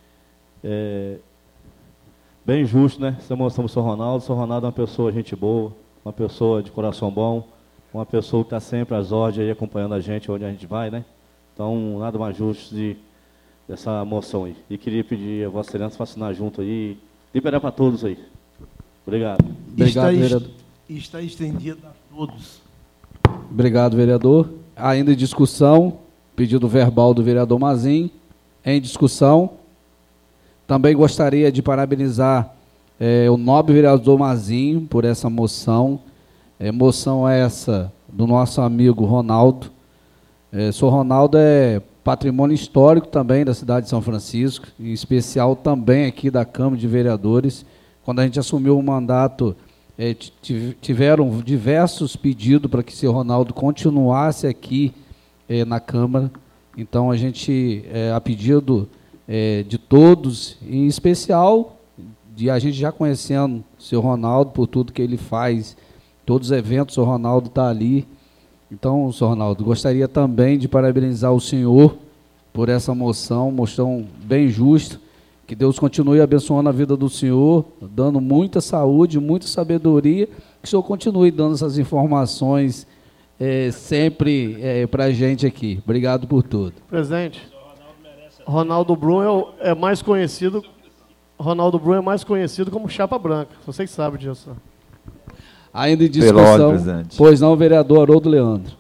é bem justo, né? Essa moção do senhor Ronaldo. O senhor Ronaldo é uma pessoa gente boa, uma pessoa de coração bom, uma pessoa que está sempre às ordens aí acompanhando a gente onde a gente vai, né? Então, nada mais justo de dessa moção aí. E queria pedir a Vossa Excelência para assinar junto aí, liberar para todos aí. Obrigado. Obrigado, está, vereador. está estendido a todos. Obrigado, vereador. Ainda em discussão, pedido verbal do vereador Mazinho. Em discussão. Também gostaria de parabenizar é, o nobre vereador Mazinho por essa moção. É, moção essa do nosso amigo Ronaldo. É, o senhor Ronaldo é patrimônio histórico também da cidade de São Francisco, em especial também aqui da Câmara de Vereadores. Quando a gente assumiu o mandato, é, tiveram diversos pedidos para que o senhor Ronaldo continuasse aqui é, na Câmara. Então, a gente, é, a pedido é, de todos, em especial, de a gente já conhecendo o senhor Ronaldo por tudo que ele faz, todos os eventos, o senhor Ronaldo está ali. Então, senhor Ronaldo, gostaria também de parabenizar o senhor por essa moção, moção bem justa. Que Deus continue abençoando a vida do senhor, dando muita saúde, muita sabedoria, que o senhor continue dando essas informações é, sempre é, para a gente aqui. Obrigado por tudo. Presidente, Ronaldo Brum é, o, é mais conhecido, Ronaldo Brum é mais conhecido como Chapa Branca. Vocês sabem disso. Ainda em discussão, pois não, vereador Haroldo Leandro.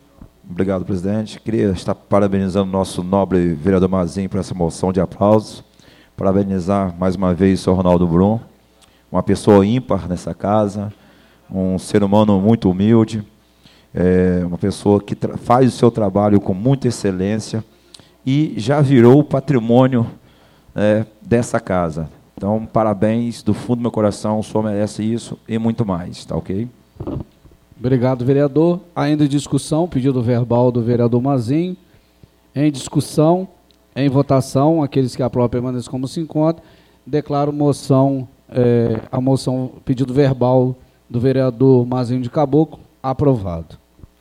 Obrigado, presidente. Queria estar parabenizando o nosso nobre vereador Mazinho por essa moção de aplausos. Parabenizar mais uma vez o senhor Ronaldo Brum, uma pessoa ímpar nessa casa, um ser humano muito humilde, é, uma pessoa que faz o seu trabalho com muita excelência e já virou patrimônio é, dessa casa. Então, parabéns do fundo do meu coração, o senhor merece isso e muito mais, tá ok? Obrigado, vereador. Ainda em discussão, pedido verbal do vereador Mazinho. Em discussão, em votação, aqueles que aprovam permaneçam como se encontram. Declaro moção, é, a moção, pedido verbal do vereador Mazinho de Caboclo, aprovado.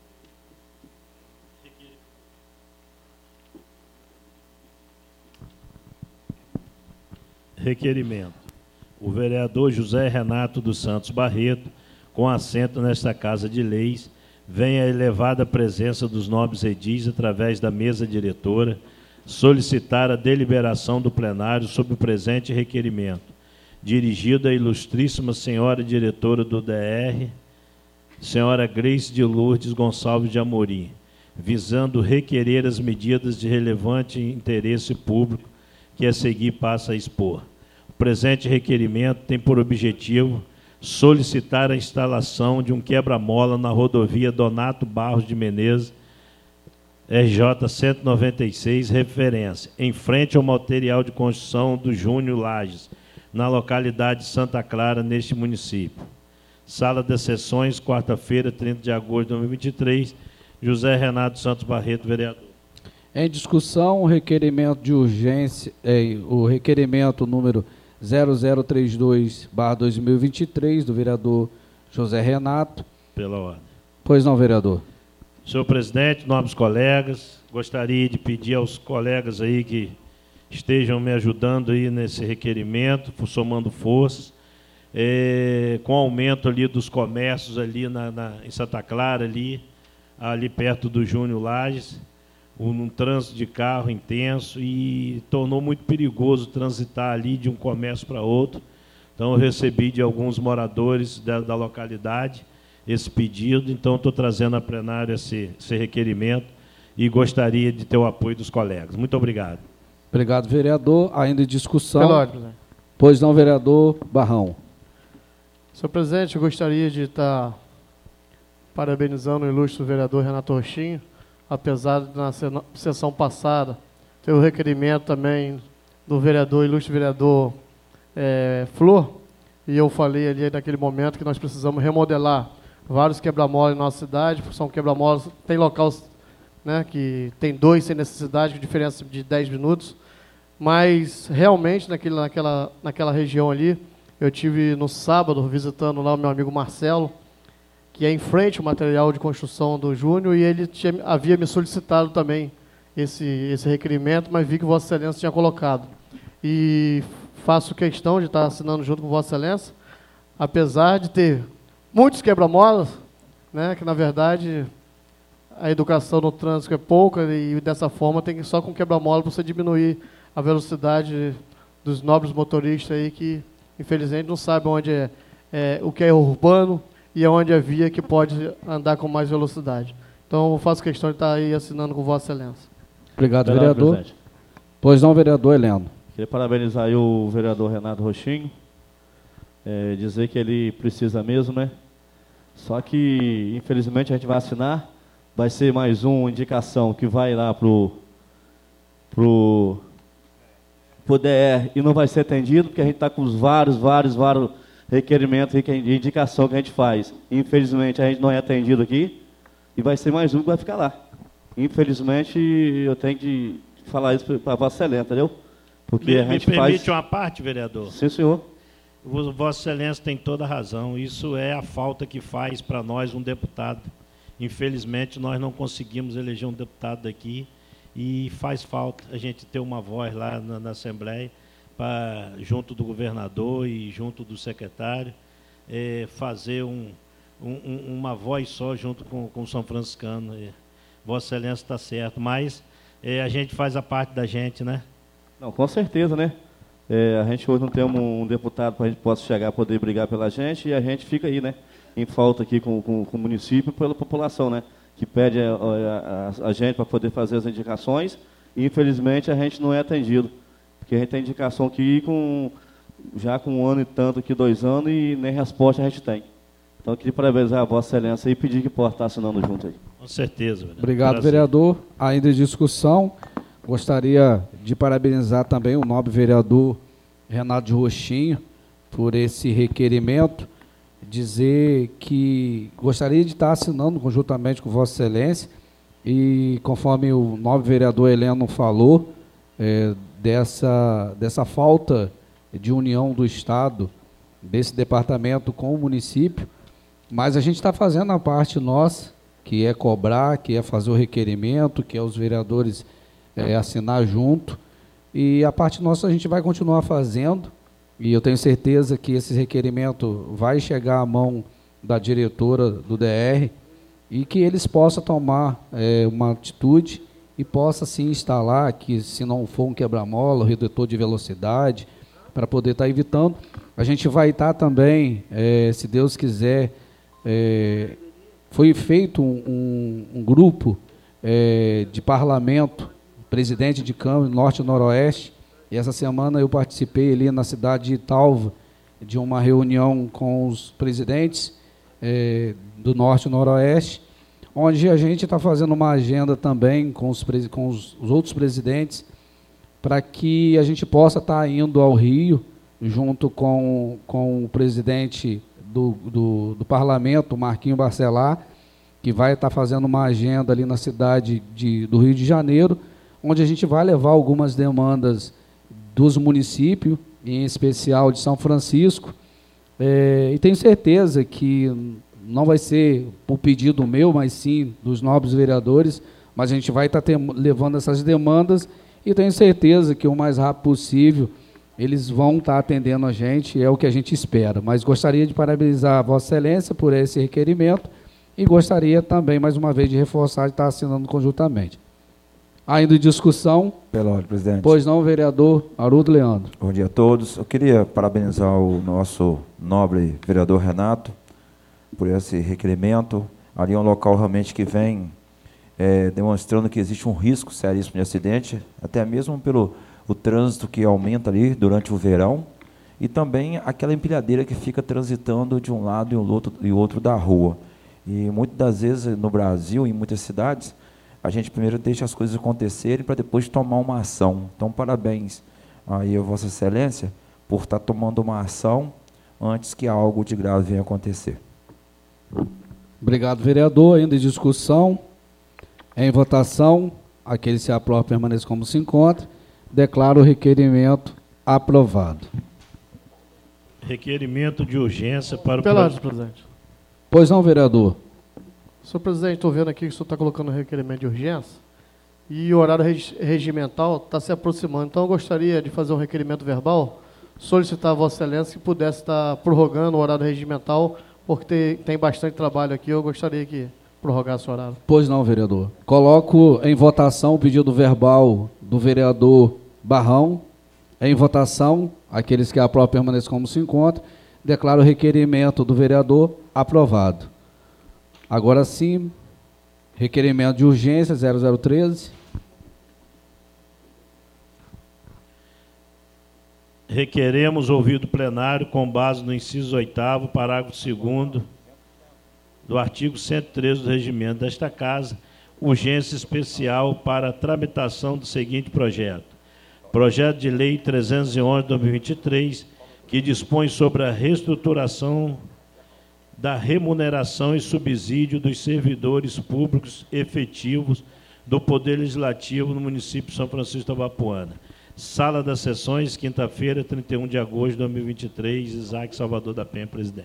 Requerimento. O vereador José Renato dos Santos Barreto, com assento nesta Casa de Leis, vem a elevada presença dos nobres edis, através da mesa diretora, solicitar a deliberação do plenário sobre o presente requerimento, dirigido à ilustríssima senhora diretora do D R, senhora Grace de Lourdes Gonçalves de Amorim, visando requerer as medidas de relevante interesse público que a seguir passa a expor. O presente requerimento tem por objetivo solicitar a instalação de um quebra-mola na rodovia Donato Barros de Menezes, R J cento e noventa e seis, referência, em frente ao material de construção do Júnior Lages, na localidade de Santa Clara, neste município. Sala das Sessões, quarta-feira, trinta de agosto de dois mil e vinte e três, José Renato Santos Barreto, vereador. Em discussão, o requerimento de urgência, é, o requerimento número zero zero trinta e dois barra dois mil e vinte e três, do vereador José Renato. Pela ordem. Pois não, vereador. Senhor presidente, nobres colegas, gostaria de pedir aos colegas aí que estejam me ajudando aí nesse requerimento, somando forças, é, com aumento ali dos comércios ali na, na, em Santa Clara, ali, ali perto do Júnior Lages, um, um trânsito de carro intenso e tornou muito perigoso transitar ali de um comércio para outro. Então, eu recebi de alguns moradores da, da localidade esse pedido, então estou trazendo a plenário esse, esse requerimento e gostaria de ter o apoio dos colegas. Muito obrigado. Obrigado, vereador. Ainda em discussão. Pela ordem, presidente. Pois não, vereador Barrão. Senhor presidente, eu gostaria de estar parabenizando o ilustre vereador Renato Rochinho, apesar de na sessão passada ter o requerimento também do vereador, ilustre vereador é, Flor, e eu falei ali naquele momento que nós precisamos remodelar vários quebra-molas em nossa cidade, são quebra-molas, tem locais, né, que tem dois sem necessidade, com diferença de dez minutos, mas realmente naquele, naquela, naquela região ali, eu tive no sábado visitando lá o meu amigo Marcelo, que é em frente ao material de construção do Júnior, e ele tinha, havia me solicitado também esse, esse requerimento, mas vi que Vossa Excelência tinha colocado. E faço questão de estar assinando junto com Vossa Excelência, apesar de ter muitos quebra-molas, né, que na verdade a educação no trânsito é pouca e dessa forma tem que só com quebra-mola para você diminuir a velocidade dos nobres motoristas aí que infelizmente não sabem onde é, é o que é urbano e onde é via que pode andar com mais velocidade. Então eu faço questão de estar aí assinando com Vossa Excelência. Obrigado, vereador. vereador. Presidente. Pois não, vereador Heleno. Queria parabenizar aí o vereador Renato Rochinho, é, dizer que ele precisa mesmo, né? Só que, infelizmente, a gente vai assinar, vai ser mais uma indicação que vai lá pro, pro, pro D R e não vai ser atendido, porque a gente está com os vários, vários, vários requerimentos de indicação que a gente faz. Infelizmente, a gente não é atendido aqui e vai ser mais um que vai ficar lá. Infelizmente, eu tenho que falar isso para Vossa Excelência, entendeu? Porque me, a gente me permite faz... uma parte, vereador? Sim, senhor. Vossa Excelência tem toda a razão. Isso é a falta que faz para nós um deputado. Infelizmente, nós não conseguimos eleger um deputado daqui e faz falta a gente ter uma voz lá na, na Assembleia, pra, junto do governador e junto do secretário, é, fazer um, um, uma voz só junto com, com o São Franciscano. É, Vossa Excelência está certo, mas é, a gente faz a parte da gente, né? Não, com certeza, né? É, a gente hoje não tem um, um deputado para a gente possa chegar, poder brigar pela gente, e a gente fica aí, né? Em falta aqui com, com, com o município e pela população, né? que pede a, a, a gente para poder fazer as indicações, e infelizmente a gente não é atendido, porque a gente tem indicação que ir com, já com um ano e tanto, aqui dois anos, e nem resposta a gente tem. Então eu queria parabenizar a Vossa Excelência e pedir que possa estar assinando junto aí. Com certeza. Vereador. Obrigado, Prazer. Vereador. Ainda em discussão, gostaria de parabenizar também o nobre vereador Renato de Roxinho por esse requerimento, dizer que gostaria de estar assinando conjuntamente com Vossa Excelência e, conforme o nobre vereador Heleno falou, é, dessa, dessa falta de união do Estado, desse departamento com o município, mas a gente está fazendo a parte nossa, que é cobrar, que é fazer o requerimento, que é os vereadores é, assinar junto, e a parte nossa a gente vai continuar fazendo, e eu tenho certeza que esse requerimento vai chegar à mão da diretora do D R, e que eles possam tomar é, uma atitude e possa sim instalar, que se não for um quebra-mola, o redutor de velocidade, para poder estar evitando. A gente vai estar também, é, se Deus quiser, é, foi feito um, um, um grupo é, de parlamento, presidente de Câmara, Norte e Noroeste, e essa semana eu participei ali na cidade de Italva, de uma reunião com os presidentes é, do Norte e Noroeste, onde a gente está fazendo uma agenda também com os, com os, os outros presidentes, para que a gente possa estar indo ao Rio, junto com, com o presidente do, do, do parlamento, Marquinho Barcelar, que vai estar fazendo uma agenda ali na cidade de, do Rio de Janeiro, onde a gente vai levar algumas demandas dos municípios, em especial de São Francisco, é, e tenho certeza que não vai ser por pedido meu, mas sim dos nobres vereadores, mas a gente vai estar levando essas demandas e tenho certeza que o mais rápido possível eles vão estar atendendo a gente, é o que a gente espera. Mas gostaria de parabenizar a Vossa Excelência por esse requerimento e gostaria também, mais uma vez, de reforçar de estar assinando conjuntamente. Ainda em discussão? Pela ordem, presidente. Pois não, vereador Haroldo Leandro. Bom dia a todos. Eu queria parabenizar o nosso nobre vereador Renato por esse requerimento. Ali é um local realmente que vem é, demonstrando que existe um risco seríssimo de acidente, até mesmo pelo o trânsito que aumenta ali durante o verão, e também aquela empilhadeira que fica transitando de um lado e o outro, e outro da rua. E muitas das vezes no Brasil, em muitas cidades, a gente primeiro deixa as coisas acontecerem para depois tomar uma ação. Então, parabéns aí a Vossa Excelência por estar tomando uma ação antes que algo de grave venha acontecer. Obrigado, vereador. Ainda em discussão, em votação, aquele se aprova permaneça como se encontra. Declaro o requerimento aprovado. Requerimento de urgência para o... Pela ordem, presidente. Pois não, vereador. Senhor presidente, estou vendo aqui que o senhor está colocando requerimento de urgência e o horário regimental está se aproximando. Então, eu gostaria de fazer um requerimento verbal, solicitar a Vossa Excelência que pudesse estar prorrogando o horário regimental, porque tem, tem bastante trabalho aqui, eu gostaria que prorrogasse o horário. Pois não, vereador. Coloco em votação o pedido verbal do vereador Barrão. Em votação, aqueles que aprovam permaneçam como se encontram. Declaro o requerimento do vereador aprovado. Agora sim, requerimento de urgência zero zero treze. Requeremos ouvido plenário com base no inciso oitavo, parágrafo segundo do artigo cento e treze do regimento desta Casa, urgência especial para a tramitação do seguinte projeto. Projeto de Lei trezentos e onze de dois mil e vinte e três, que dispõe sobre a reestruturação da remuneração e subsídio dos servidores públicos efetivos do Poder Legislativo no município de São Francisco da Bapuana. Sala das Sessões, quinta-feira, trinta e um de agosto de dois mil e vinte e três, Isaac Salvador da Penha, presidente.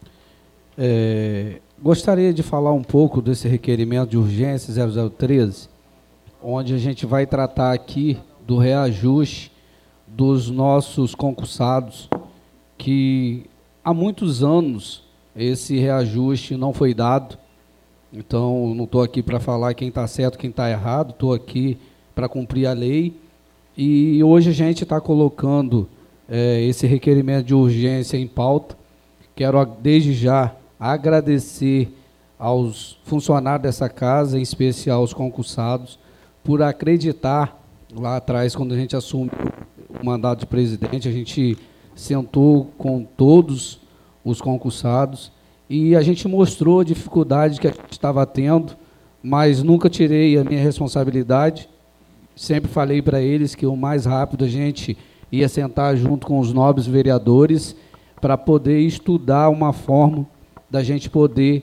É, gostaria de falar um pouco desse requerimento de urgência zero zero treze, onde a gente vai tratar aqui do reajuste dos nossos concursados, que há muitos anos esse reajuste não foi dado. Então, não estou aqui para falar quem está certo, quem está errado, estou aqui para cumprir a lei. E hoje a gente está colocando é, esse requerimento de urgência em pauta. Quero, desde já, agradecer aos funcionários dessa casa, em especial aos concursados, por acreditar lá atrás, quando a gente assumiu o mandato de presidente, a gente sentou com todos os concursados e a gente mostrou a dificuldade que a gente estava tendo, mas nunca tirei a minha responsabilidade. Sempre falei para eles que o mais rápido a gente ia sentar junto com os nobres vereadores para poder estudar uma forma da gente poder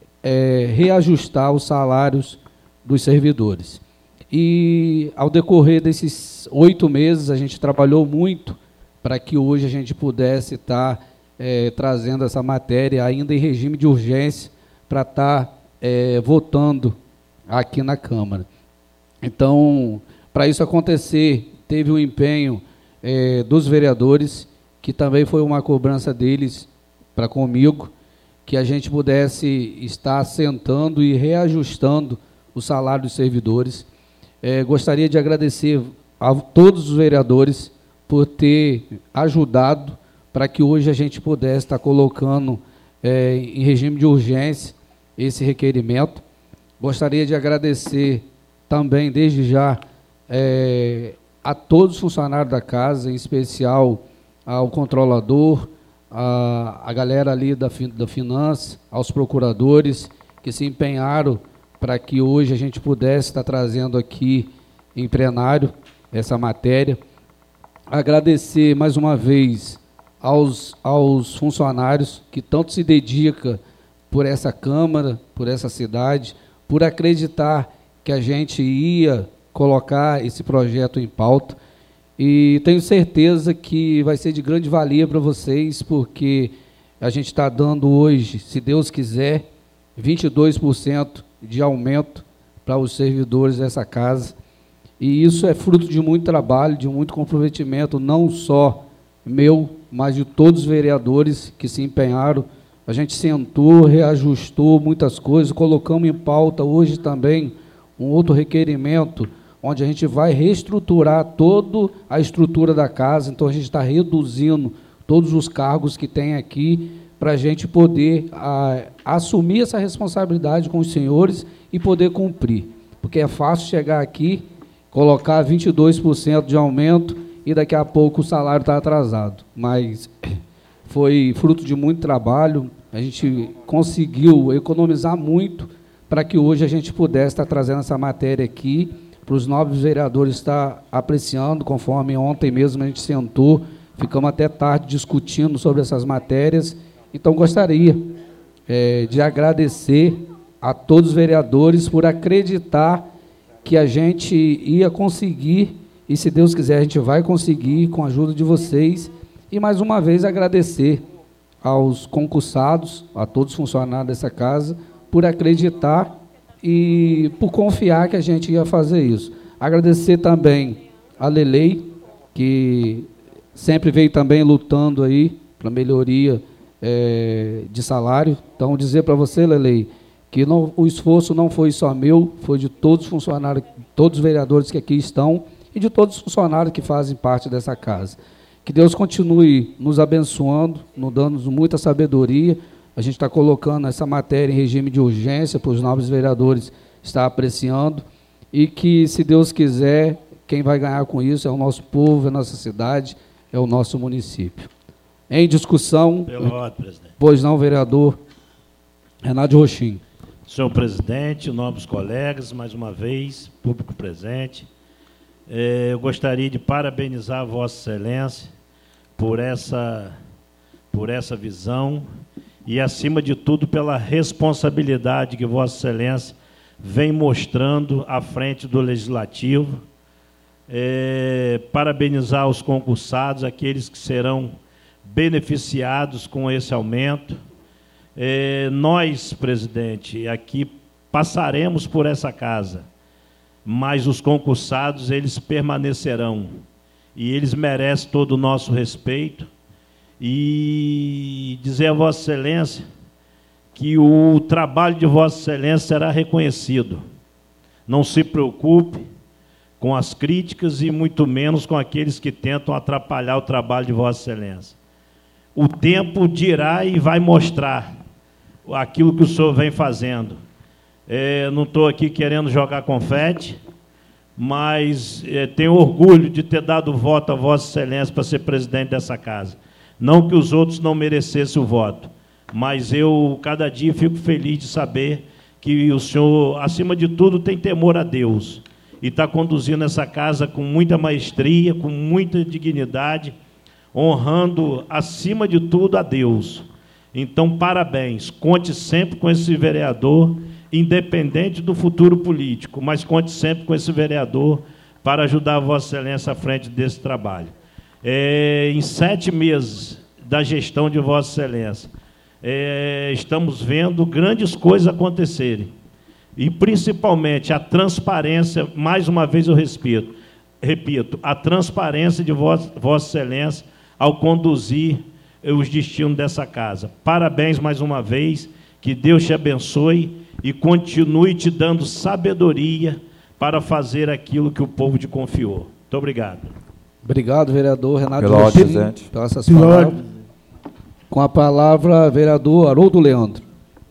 é, reajustar os salários dos servidores. E, ao decorrer desses oito meses, a gente trabalhou muito para que hoje a gente pudesse estar é, trazendo essa matéria ainda em regime de urgência para estar é, votando aqui na Câmara. Então, para isso acontecer, teve o empenho é, dos vereadores, que também foi uma cobrança deles para comigo, que a gente pudesse estar sentando e reajustando o salário dos servidores. É, gostaria de agradecer a todos os vereadores por ter ajudado para que hoje a gente pudesse estar colocando é, em regime de urgência esse requerimento. Gostaria de agradecer também, desde já, é, a todos os funcionários da casa, em especial ao controlador, a, a galera ali da, da Finança, aos procuradores, que se empenharam para que hoje a gente pudesse estar trazendo aqui em plenário essa matéria. Agradecer mais uma vez aos, aos funcionários que tanto se dedicam por essa Câmara, por essa cidade, por acreditar que a gente ia colocar esse projeto em pauta. E tenho certeza que vai ser de grande valia para vocês, porque a gente está dando hoje, se Deus quiser, vinte e dois por cento de aumento para os servidores dessa casa. E isso é fruto de muito trabalho, de muito comprometimento, não só meu, mas de todos os vereadores que se empenharam. A gente sentou, reajustou muitas coisas, colocamos em pauta hoje também um outro requerimento, onde a gente vai reestruturar toda a estrutura da casa. Então, a gente está reduzindo todos os cargos que tem aqui, para a gente poder a, assumir essa responsabilidade com os senhores e poder cumprir. Porque é fácil chegar aqui, colocar vinte e dois por cento de aumento e daqui a pouco o salário está atrasado. Mas foi fruto de muito trabalho, a gente conseguiu economizar muito para que hoje a gente pudesse estar trazendo essa matéria aqui, para os nobres vereadores estar apreciando, conforme ontem mesmo a gente sentou, ficamos até tarde discutindo sobre essas matérias. Então, gostaria é, de agradecer a todos os vereadores por acreditar que a gente ia conseguir, e se Deus quiser a gente vai conseguir com a ajuda de vocês, e mais uma vez agradecer aos concursados, a todos os funcionários dessa casa, por acreditar e por confiar que a gente ia fazer isso. Agradecer também a Lelei, que sempre veio também lutando aí para melhoria é, de salário. Então, dizer para você, Lelei, que não, o esforço não foi só meu, foi de todos os funcionários, todos os vereadores que aqui estão e de todos os funcionários que fazem parte dessa casa. Que Deus continue nos abençoando, nos dando muita sabedoria. A gente está colocando essa matéria em regime de urgência para os nobres vereadores estar apreciando e que, se Deus quiser, quem vai ganhar com isso é o nosso povo, é a nossa cidade, é o nosso município. Em discussão, Pela ordem, presidente. Pois não, vereador Renato Roxinho. Senhor presidente, nobres colegas, mais uma vez, público presente, eh, eu gostaria de parabenizar a Vossa Excelência por essa, por essa visão e, acima de tudo, pela responsabilidade que Vossa Excelência vem mostrando à frente do Legislativo. É, parabenizar os concursados, aqueles que serão beneficiados com esse aumento. É, nós, presidente, aqui passaremos por essa casa, mas os concursados, eles permanecerão, e eles merecem todo o nosso respeito. E dizer a Vossa Excelência que o trabalho de Vossa Excelência será reconhecido. Não se preocupe com as críticas e muito menos com aqueles que tentam atrapalhar o trabalho de Vossa Excelência. O tempo dirá e vai mostrar aquilo que o senhor vem fazendo. É, não estou aqui querendo jogar confete, mas é, tenho orgulho de ter dado voto a Vossa Excelência para ser presidente dessa casa. Não que os outros não merecessem o voto, mas eu, cada dia, fico feliz de saber que o senhor, acima de tudo, tem temor a Deus e está conduzindo essa casa com muita maestria, com muita dignidade, honrando, acima de tudo, a Deus. Então, parabéns. Conte sempre com esse vereador, independente do futuro político, mas conte sempre com esse vereador para ajudar a Vossa Excelência à frente desse trabalho. É, em sete meses da gestão de Vossa Excelência, é, estamos vendo grandes coisas acontecerem. E, principalmente, a transparência, mais uma vez eu repito, repito a transparência de Vossa, Vossa Excelência ao conduzir os destinos dessa casa. Parabéns mais uma vez, que Deus te abençoe e continue te dando sabedoria para fazer aquilo que o povo te confiou. Muito obrigado. Obrigado, vereador Renato Pela ordem, presidente. pelas essas palavras. Com a palavra, vereador Haroldo Leandro.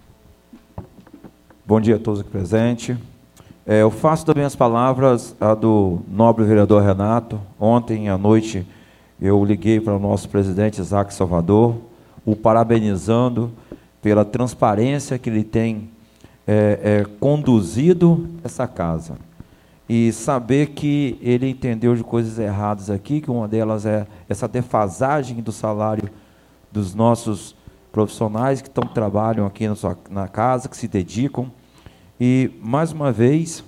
Bom dia a todos aqui presentes. É, eu faço também as palavras a do nobre vereador Renato. Ontem à noite eu liguei para o nosso presidente Isaac Salvador, o parabenizando pela transparência que ele tem é, é, conduzido essa casa. E saber que ele entendeu de coisas erradas aqui, que uma delas é essa defasagem do salário dos nossos profissionais que estão, trabalham aqui na, sua, na casa, que se dedicam. E, mais uma vez,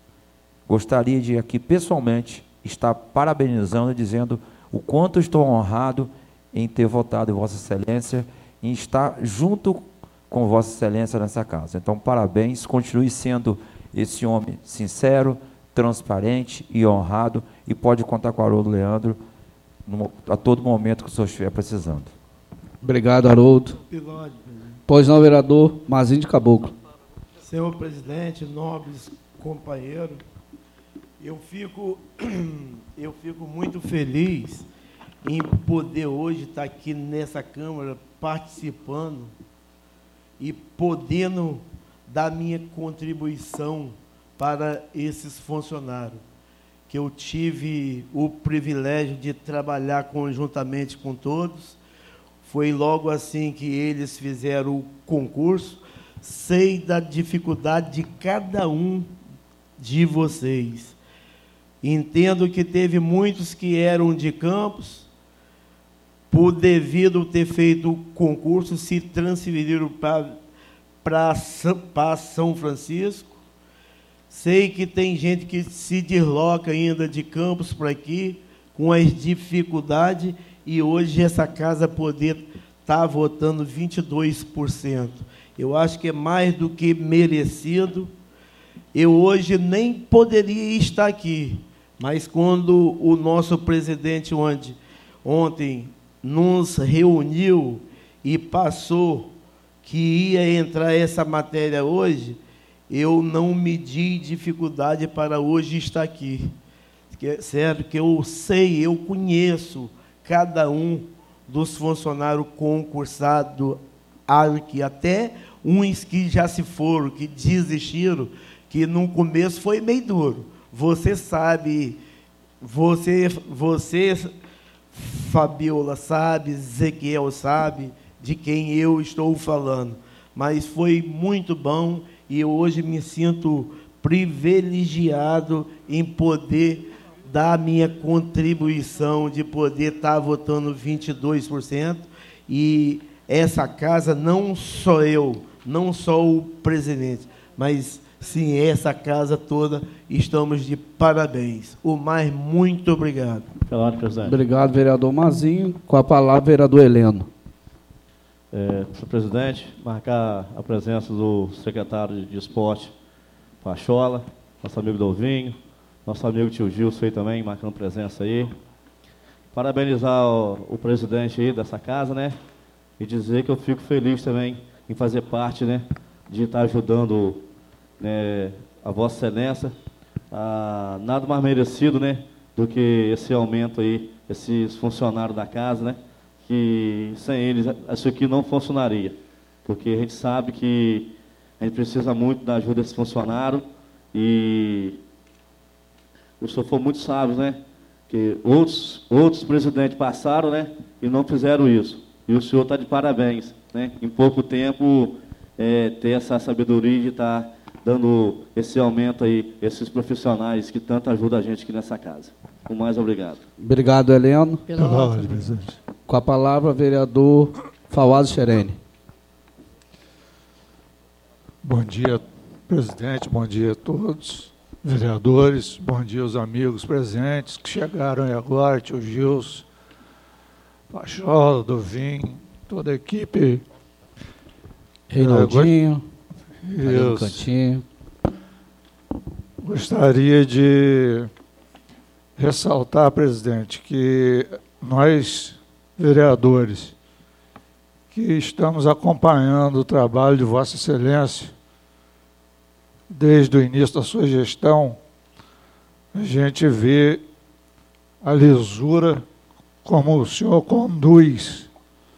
gostaria de aqui, pessoalmente, estar parabenizando e dizendo o quanto estou honrado em ter votado em Vossa Excelência, em estar junto com Vossa Excelência nessa casa. Então, parabéns, continue sendo esse homem sincero, transparente e honrado, e pode contar com o Haroldo Leandro no, a todo momento que o senhor estiver precisando. Obrigado, Haroldo. Pois não, vereador Mazinho de Caboclo. Senhor presidente, nobres companheiros, eu fico, eu fico muito feliz em poder hoje estar aqui nessa Câmara participando e podendo dar minha contribuição para esses funcionários, que eu tive o privilégio de trabalhar conjuntamente com todos. Foi logo assim que eles fizeram o concurso. Sei da dificuldade de cada um de vocês. Entendo que teve muitos que eram de Campos, por devido ter feito o concurso, se transferiram para, para, para São Francisco. Sei que tem gente que se desloca ainda de Campos para aqui, com as dificuldades, e hoje essa casa poder estar votando vinte e dois por cento. Eu acho que é mais do que merecido. Eu hoje nem poderia estar aqui, mas quando o nosso presidente onde, ontem nos reuniu e passou que ia entrar essa matéria hoje, eu não medi dificuldade para hoje estar aqui. Certo? Que eu sei, eu conheço cada um dos funcionários concursados aqui, até uns que já se foram, que desistiram, que no começo foi meio duro. Você sabe, você, você, Fabiola sabe, Ezequiel sabe de quem eu estou falando. Mas foi muito bom e hoje me sinto privilegiado em poder dar a minha contribuição, de poder estar votando vinte e dois por cento. E essa casa, não só eu, não só o presidente, mas sim essa casa toda, estamos de parabéns. O mais, muito obrigado. Obrigado, vereador Mazinho. Com a palavra, vereador Heleno. É, senhor presidente, marcar a presença do secretário de Esporte, Pachola, nosso amigo Dolvinho, nosso amigo tio Gilson aí também, marcando presença aí. Parabenizar o, o presidente aí dessa casa, né? E dizer que eu fico feliz também em fazer parte, né? De estar ajudando, né, a Vossa Excelência. Ah, nada mais merecido, né? Do que esse aumento aí, esses funcionários da casa, né? Que sem eles isso aqui não funcionaria. porque a gente sabe que a gente precisa muito da ajuda desse funcionário e o senhor foi muito sábio, né? Que outros, outros presidentes passaram, né? E não fizeram isso. E o senhor está de parabéns, né? Em pouco tempo, é, ter essa sabedoria de estar tá dando esse aumento aí, esses profissionais que tanto ajudam a gente aqui nessa casa. O mais obrigado. Obrigado, Heleno. Pela ordem, presidente. Com a palavra, vereador Fawaz Sherene. Bom dia, presidente. Bom dia a todos. Vereadores, bom dia aos amigos presentes que chegaram aí agora, tio Gilson, Pachola, Dovim, toda a equipe. Reinaldinho, Isso. no cantinho. Gostaria de ressaltar, presidente, que nós, vereadores, que estamos acompanhando o trabalho de Vossa Excelência, desde o início da sua gestão, a gente vê a lisura como o senhor conduz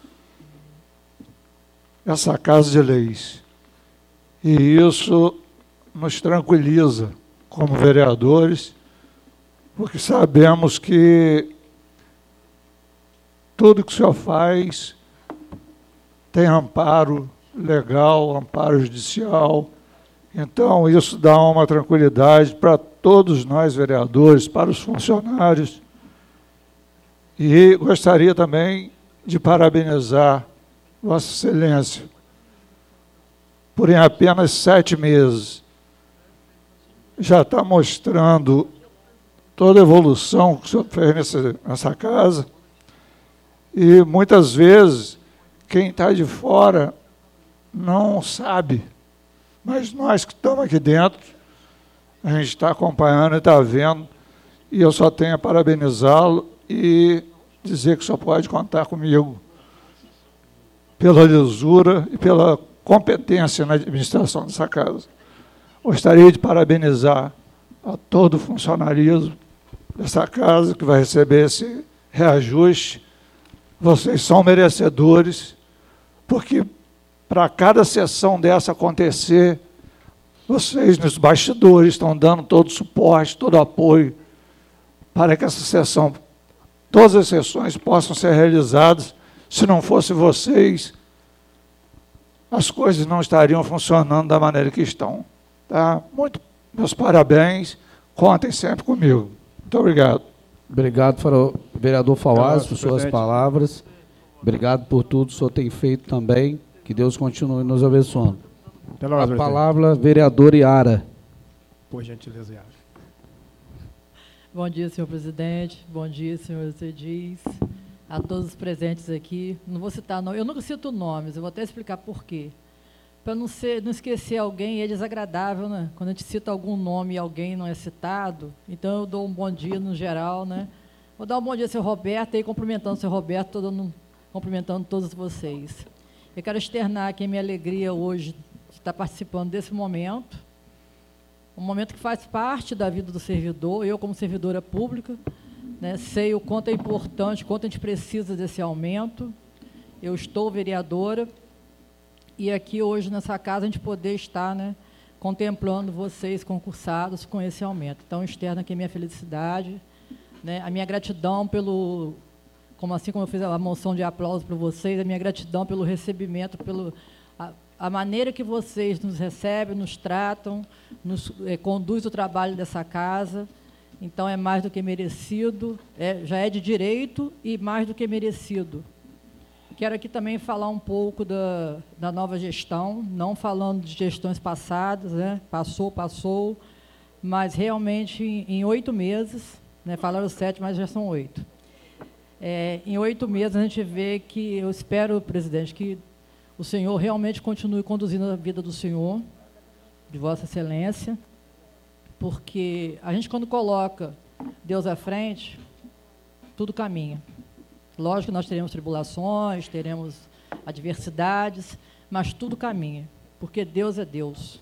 essa Casa de Leis. E isso nos tranquiliza como vereadores, porque sabemos que tudo que o senhor faz tem amparo legal, amparo judicial. Então, isso dá uma tranquilidade para todos nós, vereadores, para os funcionários. E gostaria também de parabenizar Vossa Excelência por, em apenas sete meses, já está mostrando toda a evolução que o senhor fez nessa, nessa casa. E, muitas vezes, quem está de fora não sabe. Mas nós que estamos aqui dentro, a gente está acompanhando e está vendo, e eu só tenho a parabenizá-lo e dizer que só pode contar comigo pela lisura e pela competência na administração dessa casa. Gostaria de parabenizar a todo o funcionarismo dessa casa que vai receber esse reajuste. Vocês são merecedores, porque para cada sessão dessa acontecer, vocês nos bastidores estão dando todo o suporte, todo o apoio para que essa sessão, todas as sessões possam ser realizadas. Se não fosse vocês, as coisas não estariam funcionando da maneira que estão. Tá? Muito, meus parabéns, contem sempre comigo. Muito obrigado. Obrigado, vereador Fawaz, por suas palavras. Obrigado por tudo que o senhor tem feito também. Que Deus continue nos abençoando. Pela a palavra, vereador Iara. Por gentileza, Iara. Bom dia, senhor presidente. Bom dia, senhores edis. A todos os presentes aqui. Não vou citar, não. Eu nunca cito nomes, eu vou até explicar por quê. Para não, ser, não esquecer alguém, é desagradável, né? Quando a gente cita algum nome e alguém não é citado, então eu dou um bom dia no geral, né? Vou dar um bom dia ao seu Roberto, aí cumprimentando o seu Roberto, todo mundo, cumprimentando todos vocês. Eu quero externar aqui a minha alegria hoje de estar participando desse momento, um momento que faz parte da vida do servidor. Eu, como servidora pública, né, sei o quanto é importante, o quanto a gente precisa desse aumento. Eu estou vereadora, e aqui hoje nessa casa a gente poder estar, né, contemplando vocês concursados com esse aumento. Então, externo aqui a minha felicidade, né, a minha gratidão pelo... como assim como eu fiz a moção de aplauso para vocês, a minha gratidão pelo recebimento, pelo, a, a maneira que vocês nos recebem, nos tratam, nos eh, conduz o trabalho dessa casa. Então, é mais do que merecido, é, já é de direito e mais do que merecido. Quero aqui também falar um pouco da, da nova gestão, não falando de gestões passadas, né? Passou, passou, mas realmente em, em oito meses, né? Falaram sete, mas já são oito. É, em oito meses a gente vê que, eu espero, presidente, que o senhor realmente continue conduzindo a vida do senhor, de Vossa Excelência, porque a gente, quando coloca Deus à frente, tudo caminha. Lógico que nós teremos tribulações, teremos adversidades, mas tudo caminha, porque Deus é Deus.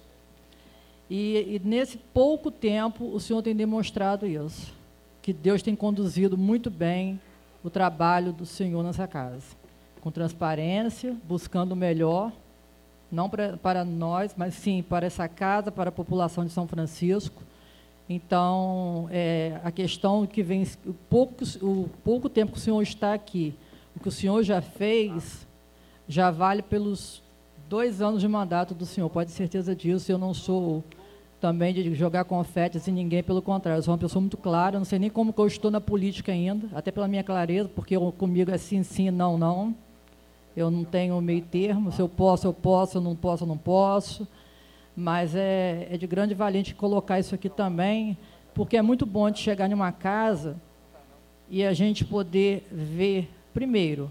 E, e nesse pouco tempo, o senhor tem demonstrado isso, que Deus tem conduzido muito bem o trabalho do senhor nessa casa, com transparência, buscando o melhor, não pra, para nós, mas sim para essa casa, para a população de São Francisco. Então, é, a questão que vem, o pouco, o pouco tempo que o senhor está aqui, o que o senhor já fez, já vale pelos dois anos de mandato do senhor, pode ter certeza disso. Eu não sou também de jogar confetes em ninguém, pelo contrário, eu sou uma pessoa muito clara, não sei nem como que eu estou na política ainda, até pela minha clareza, porque eu, comigo é sim, sim, não, não. Eu não tenho meio termo, se eu posso, eu posso, se eu não posso, eu não posso. Mas é, é de grande valente colocar isso aqui também, porque é muito bom de chegar em uma casa e a gente poder ver, primeiro,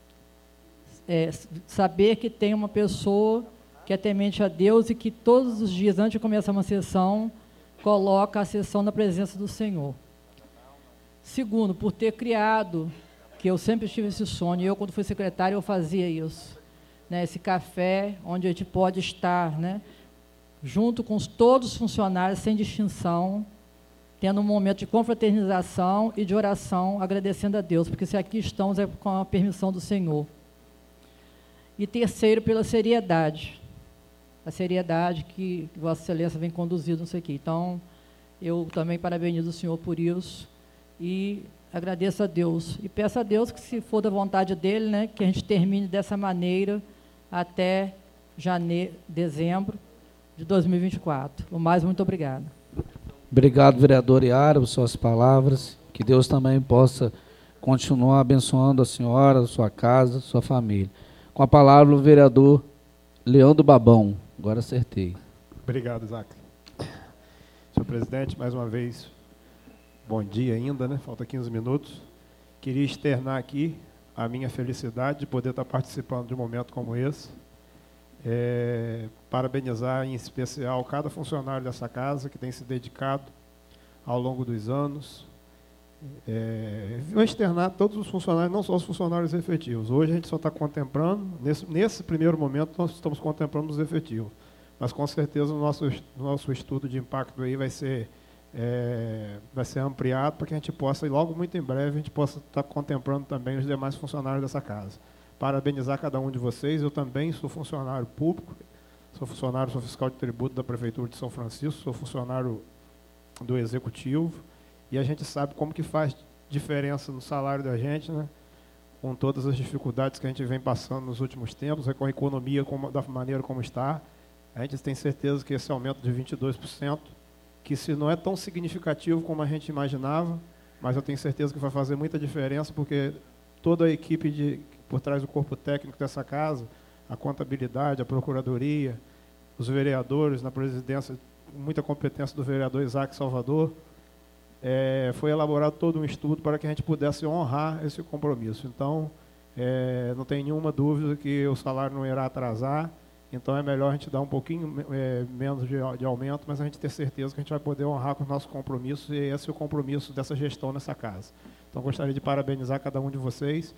é, saber que tem uma pessoa que é temente a Deus e que todos os dias, antes de começar uma sessão, coloca a sessão na presença do Senhor. Segundo, por ter criado, que eu sempre tive esse sonho, eu, quando fui secretário, eu fazia isso, né, esse café, onde a gente pode estar, né, junto com os, todos os funcionários, sem distinção, tendo um momento de confraternização e de oração, agradecendo a Deus, porque se aqui estamos é com a permissão do Senhor. E terceiro, pela seriedade, a seriedade que, que Vossa Excelência vem conduzindo isso aqui. Então, eu também parabenizo o senhor por isso e agradeço a Deus. E peço a Deus que, se for da vontade dele, né, que a gente termine dessa maneira até janeiro, dezembro de dois mil e vinte e quatro. O mais, muito obrigado. Obrigado, vereador Iara, por suas palavras. Que Deus também possa continuar abençoando a senhora, a sua casa, a sua família. Com a palavra, o vereador Leandro Babão. Agora acertei. Obrigado, Isaac. Senhor presidente, mais uma vez, bom dia ainda, né? Falta quinze minutos. Queria externar aqui a minha felicidade de poder estar participando de um momento como esse. É, parabenizar em especial cada funcionário dessa casa que tem se dedicado ao longo dos anos. É, vou externar todos os funcionários, não só os funcionários efetivos. Hoje a gente só está contemplando, nesse, nesse primeiro momento nós estamos contemplando os efetivos, mas com certeza o nosso, nosso estudo de impacto aí vai ser, é, vai ser ampliado para que a gente possa, e logo muito em breve, a gente possa estar contemplando também os demais funcionários dessa casa. Parabenizar cada um de vocês. Eu também sou funcionário público, sou funcionário, sou fiscal de tributo da Prefeitura de São Francisco, sou funcionário do Executivo, e a gente sabe como que faz diferença no salário da gente, né? Com todas as dificuldades que a gente vem passando nos últimos tempos, com a economia como, da maneira como está, a gente tem certeza que esse aumento de vinte e dois por cento, que se não é tão significativo como a gente imaginava, mas eu tenho certeza que vai fazer muita diferença, porque toda a equipe de, por trás do corpo técnico dessa casa, a contabilidade, a procuradoria, os vereadores, na presidência, muita competência do vereador Isaac Salvador, é, foi elaborado todo um estudo para que a gente pudesse honrar esse compromisso. Então, é, não tem nenhuma dúvida que o salário não irá atrasar, então é melhor a gente dar um pouquinho é, menos de, de aumento, mas a gente ter certeza que a gente vai poder honrar com os nossos compromissos, e esse é o compromisso dessa gestão nessa casa. Então, gostaria de parabenizar cada um de vocês.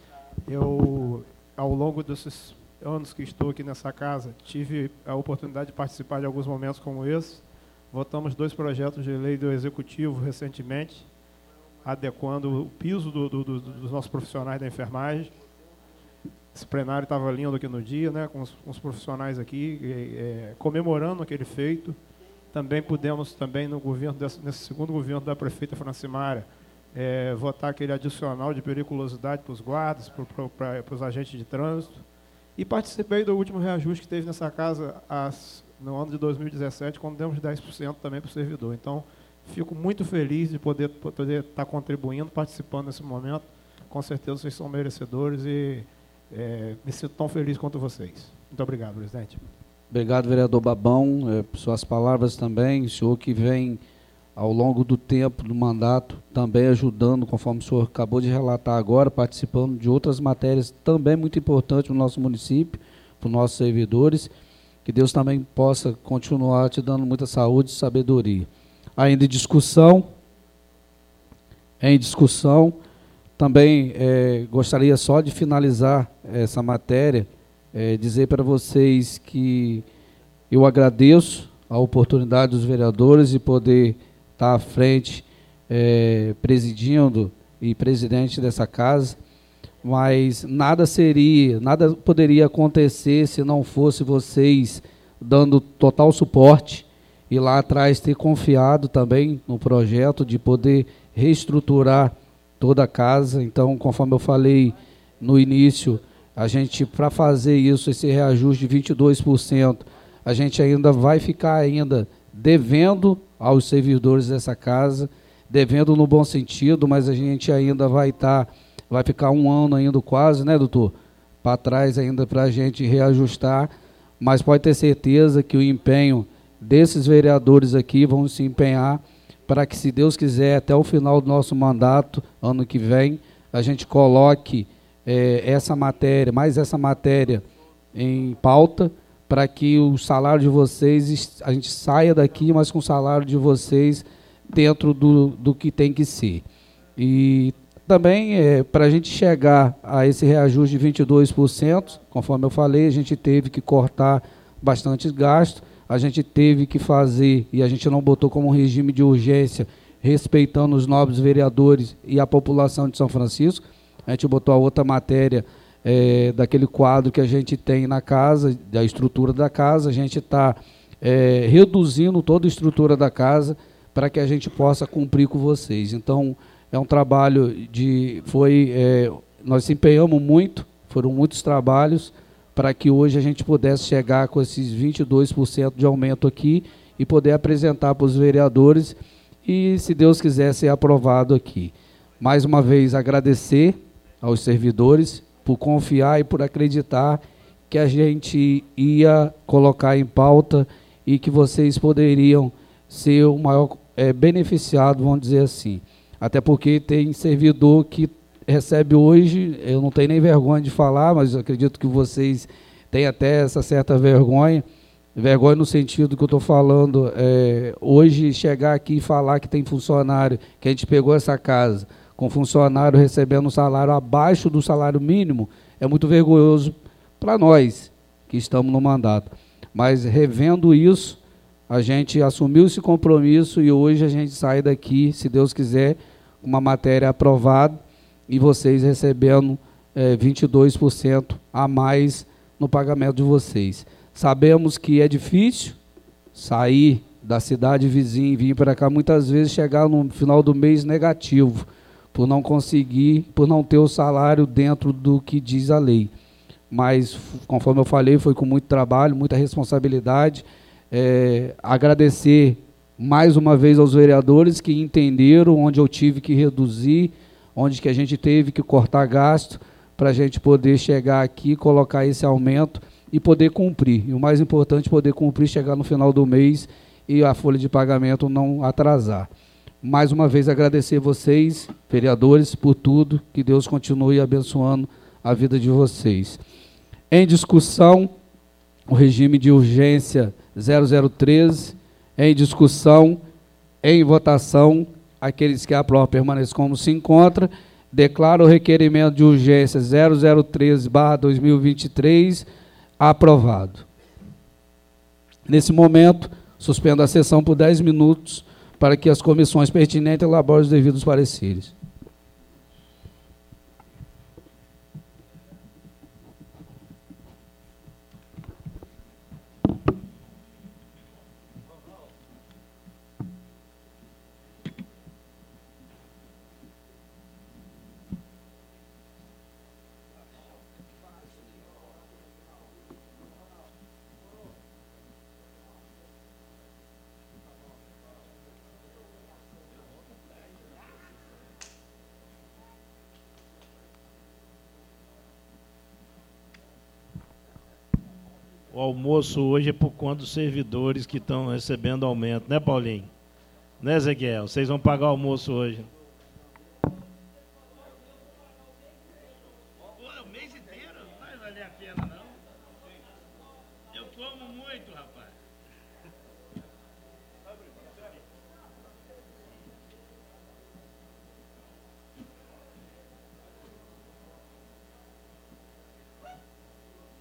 Eu, ao longo desses anos que estou aqui nessa casa, tive a oportunidade de participar de alguns momentos como esse. Votamos dois projetos de lei do Executivo recentemente, adequando o piso do, do, do, dos nossos profissionais da enfermagem. Esse plenário estava lindo aqui no dia, né, com os, com os profissionais aqui, é, comemorando aquele feito. Também pudemos, também no governo desse, nesse segundo governo da prefeita Francimária, é, votar aquele adicional de periculosidade para os guardas, para os agentes de trânsito. E participei do último reajuste que teve nessa casa as, no ano de dois mil e dezessete, quando demos dez por cento também para o servidor. Então, fico muito feliz de poder, poder estar contribuindo, participando nesse momento. Com certeza vocês são merecedores e é, me sinto tão feliz quanto vocês. Muito obrigado, presidente. Obrigado, vereador Babão, é, por suas palavras também. O senhor que vem, ao longo do tempo do mandato, também ajudando, conforme o senhor acabou de relatar agora, participando de outras matérias também muito importantes no nosso município, para os nossos servidores. Que Deus também possa continuar te dando muita saúde e sabedoria. Ainda em discussão, em discussão, também é, gostaria só de finalizar essa matéria, é, dizer para vocês que eu agradeço a oportunidade dos vereadores de poder estar à frente, é, presidindo e presidente dessa casa. mas nada seria, nada poderia acontecer se não fosse vocês dando total suporte e lá atrás ter confiado também no projeto de poder reestruturar toda a casa. Então, conforme eu falei no início, a gente, para fazer isso, esse reajuste de vinte e dois por cento, a gente ainda vai ficar ainda devendo aos servidores dessa casa, devendo no bom sentido, mas a gente ainda vai estar, tá, vai ficar um ano ainda quase, né, doutor? Para trás ainda para a gente reajustar, mas pode ter certeza que o empenho desses vereadores aqui vão se empenhar para que, se Deus quiser, até o final do nosso mandato, ano que vem, a gente coloque é, essa matéria, mais essa matéria em pauta, para que o salário de vocês, a gente saia daqui, mas com o salário de vocês dentro do, do que tem que ser. E também, é, para a gente chegar a esse reajuste de vinte e dois por cento, conforme eu falei, a gente teve que cortar bastante gasto, a gente teve que fazer, e a gente não botou como regime de urgência, respeitando os nobres vereadores e a população de São Francisco. A gente botou a outra matéria é, daquele quadro que a gente tem na casa, da estrutura da casa. A gente está é, reduzindo toda a estrutura da casa para que a gente possa cumprir com vocês. Então, é um trabalho de... Foi, é, nós se empenhamos muito, foram muitos trabalhos, para que hoje a gente pudesse chegar com esses vinte e dois por cento de aumento aqui e poder apresentar para os vereadores e, se Deus quiser, ser aprovado aqui. Mais uma vez, agradecer aos servidores por confiar e por acreditar que a gente ia colocar em pauta e que vocês poderiam ser o maior é, beneficiado, vamos dizer assim. Até porque tem servidor que recebe hoje, eu não tenho nem vergonha de falar, mas eu acredito que vocês têm até essa certa vergonha, vergonha no sentido que eu estou falando, é, hoje chegar aqui e falar que tem funcionário, que a gente pegou essa casa, com funcionário recebendo um salário abaixo do salário mínimo, é muito vergonhoso para nós que estamos no mandato. Mas, revendo isso, a gente assumiu esse compromisso e hoje a gente sai daqui, se Deus quiser, com uma matéria aprovada, e vocês recebendo é, vinte e dois por cento a mais no pagamento de vocês. Sabemos que é difícil sair da cidade vizinha e vir para cá, muitas vezes chegar no final do mês negativo, por não conseguir, por não ter o salário dentro do que diz a lei. Mas, conforme eu falei, foi com muito trabalho, muita responsabilidade. É, agradecer mais uma vez aos vereadores que entenderam onde eu tive que reduzir, onde que a gente teve que cortar gasto, para a gente poder chegar aqui, colocar esse aumento e poder cumprir. E o mais importante, poder cumprir, chegar no final do mês e a folha de pagamento não atrasar. Mais uma vez, agradecer vocês, vereadores, por tudo, que Deus continue abençoando a vida de vocês. Em discussão, o regime de urgência zero zero treze, em discussão, em votação, aqueles que aprovam permaneçam como se encontra. Declaro o requerimento de urgência zero zero treze barra dois mil e vinte e três aprovado. Nesse momento, suspendo a sessão por dez minutos para que as comissões pertinentes elaborem os devidos pareceres. O almoço hoje é por conta dos servidores que estão recebendo aumento, né, Paulinho? Né, Ezequiel? Vocês vão pagar o almoço hoje. O mês inteiro? Não vai valer a pena, não. Eu como muito, rapaz.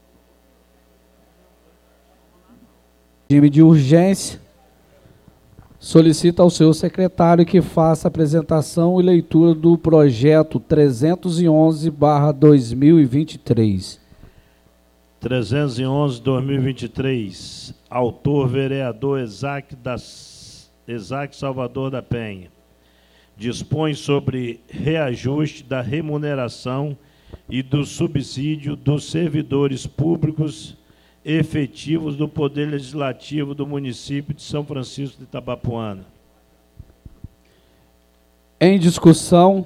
Regime de urgência, solicita ao seu secretário que faça a apresentação e leitura do projeto trezentos e onze barra dois mil e vinte e três. trezentos e onze barra dois mil e vinte e três. Autor, vereador Isaac, das, Isaac Salvador da Penha. Dispõe sobre reajuste da remuneração e do subsídio dos servidores públicos efetivos do Poder Legislativo do município de São Francisco de Itabapoana. Em discussão.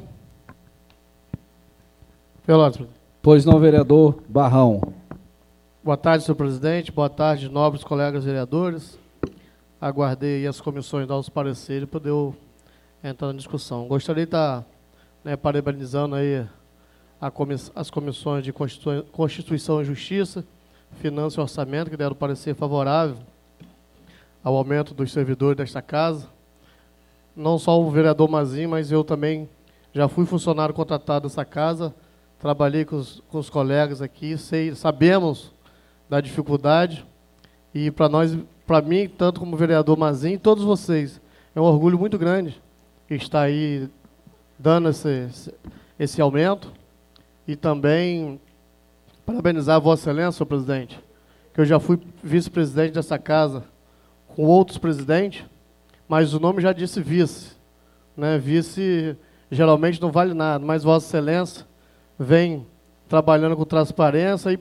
Pelotas. Pois não, vereador Barrão. Boa tarde, senhor presidente. Boa tarde, nobres colegas vereadores. Aguardei aí as comissões dar os pareceres para eu entrar na discussão. Gostaria de estar, né, parabenizando aí a comiss as comissões de Constitu Constituição e Justiça, Finanças e Orçamento, que deram parecer favorável ao aumento dos servidores desta casa. Não só o vereador Mazinho, mas eu também já fui funcionário contratado dessa casa, trabalhei com os, com os colegas aqui, sei, sabemos da dificuldade, e para nós, para mim, tanto como vereador Mazinho, todos vocês, é um orgulho muito grande estar aí dando esse, esse aumento, e também parabenizar a Vossa Excelência, senhor presidente, que eu já fui vice-presidente dessa casa com outros presidentes, mas o nome já disse vice, né? Vice geralmente não vale nada, mas Vossa Excelência vem trabalhando com transparência e,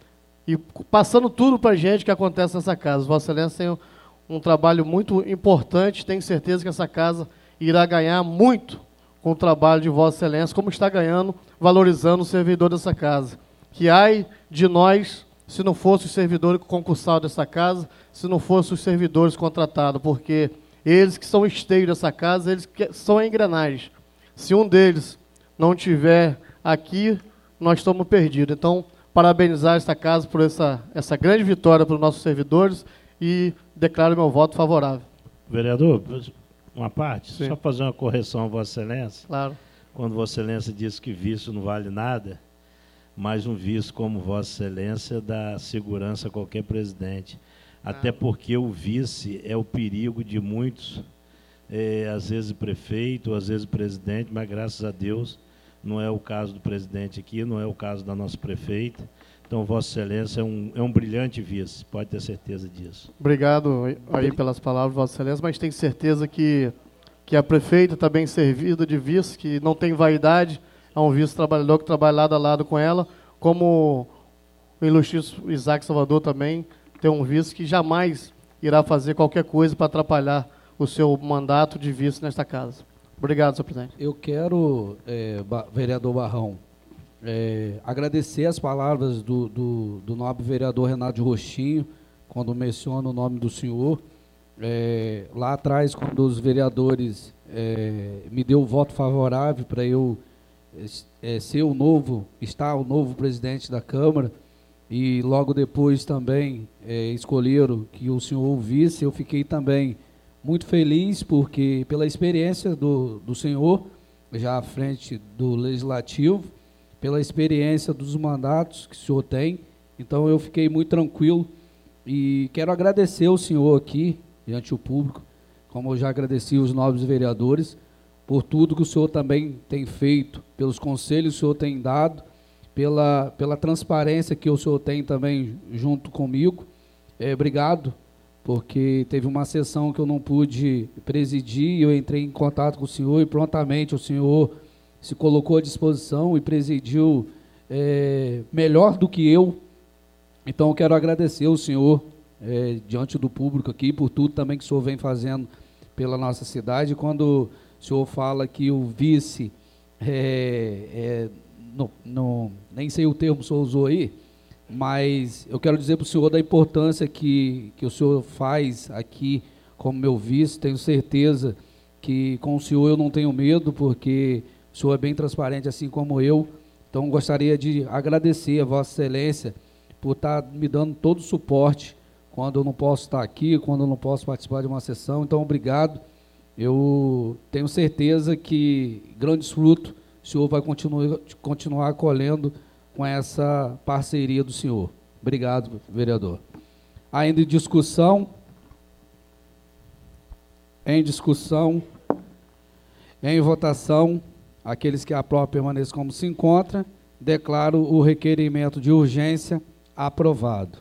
e passando tudo para a gente que acontece nessa casa. Vossa Excelência tem um, um trabalho muito importante, tenho certeza que essa casa irá ganhar muito com o trabalho de Vossa Excelência, como está ganhando, valorizando o servidor dessa casa. Que ai de nós, se não fosse o servidor concursado dessa casa, se não fossem os servidores contratados, porque eles que são esteio dessa casa, eles que são a engrenagem. Se um deles não tiver aqui, nós estamos perdidos. Então, parabenizar esta casa por essa, essa grande vitória para os nossos servidores e declaro meu voto favorável. Vereador, uma parte, Sim. Só fazer uma correção a Vossa Excelência. Claro. Quando Vossa Excelência disse que vice não vale nada, mas um vice como Vossa Excelência dá segurança a qualquer presidente. Até porque o vice é o perigo de muitos, é, às vezes prefeito, às vezes presidente, mas graças a Deus não é o caso do presidente aqui, não é o caso da nossa prefeita. Então, Vossa Excelência é um, é um brilhante vice, pode ter certeza disso. Obrigado aí pelas palavras, Vossa Excelência, mas tenho certeza que, que a prefeita está bem servida de vice, que não tem vaidade, é um vice-trabalhador que trabalha lado a lado com ela, como o ilustríssimo Isaac Salvador também tem um vice que jamais irá fazer qualquer coisa para atrapalhar o seu mandato de vice nesta casa. Obrigado, senhor presidente. Eu quero, é, ba vereador Barrão, é, agradecer as palavras do, do, do nobre vereador Renato de Rochinho, quando menciona o nome do senhor. É, lá atrás, quando os vereadores é, me deu o voto favorável para eu é, ser o novo, estar o novo presidente da Câmara, e logo depois também é, escolheram que o senhor o vice, eu fiquei também muito feliz, porque pela experiência do, do senhor, já à frente do Legislativo, pela experiência dos mandatos que o senhor tem, então eu fiquei muito tranquilo e quero agradecer ao senhor aqui, diante do público, como eu já agradeci os nobres vereadores, por tudo que o senhor também tem feito, pelos conselhos que o senhor tem dado, pela, pela transparência que o senhor tem também junto comigo. É, obrigado, porque teve uma sessão que eu não pude presidir, e eu entrei em contato com o senhor e prontamente o senhor se colocou à disposição e presidiu é, melhor do que eu. Então eu quero agradecer ao senhor é, diante do público aqui por tudo também que o senhor vem fazendo pela nossa cidade. Quando o senhor fala que o vice, é, é, no, no, nem sei o termo que o senhor usou aí, mas eu quero dizer para o senhor da importância que, que o senhor faz aqui como meu vice. Tenho certeza que com o senhor eu não tenho medo, porque o senhor é bem transparente, assim como eu. Então, gostaria de agradecer a Vossa Excelência por estar me dando todo o suporte quando eu não posso estar aqui, quando eu não posso participar de uma sessão. Então, obrigado. Eu tenho certeza que grandes frutos o senhor vai continuar, continuar colhendo com essa parceria do senhor. Obrigado, vereador. Ainda em discussão. Em discussão, em votação, aqueles que aprovam permaneçam como se encontra. Declaro o requerimento de urgência aprovado.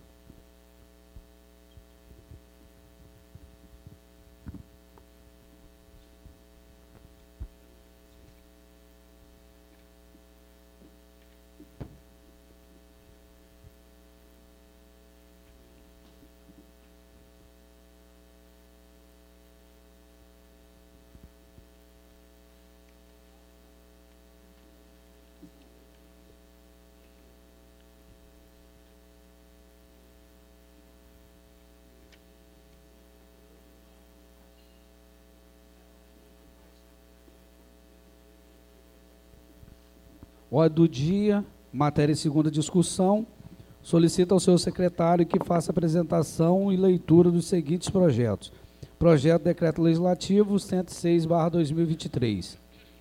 Ordem do dia, matéria em segunda discussão, solicita ao seu secretário que faça apresentação e leitura dos seguintes projetos. Projeto de Decreto Legislativo cento e seis barra dois mil e vinte e três.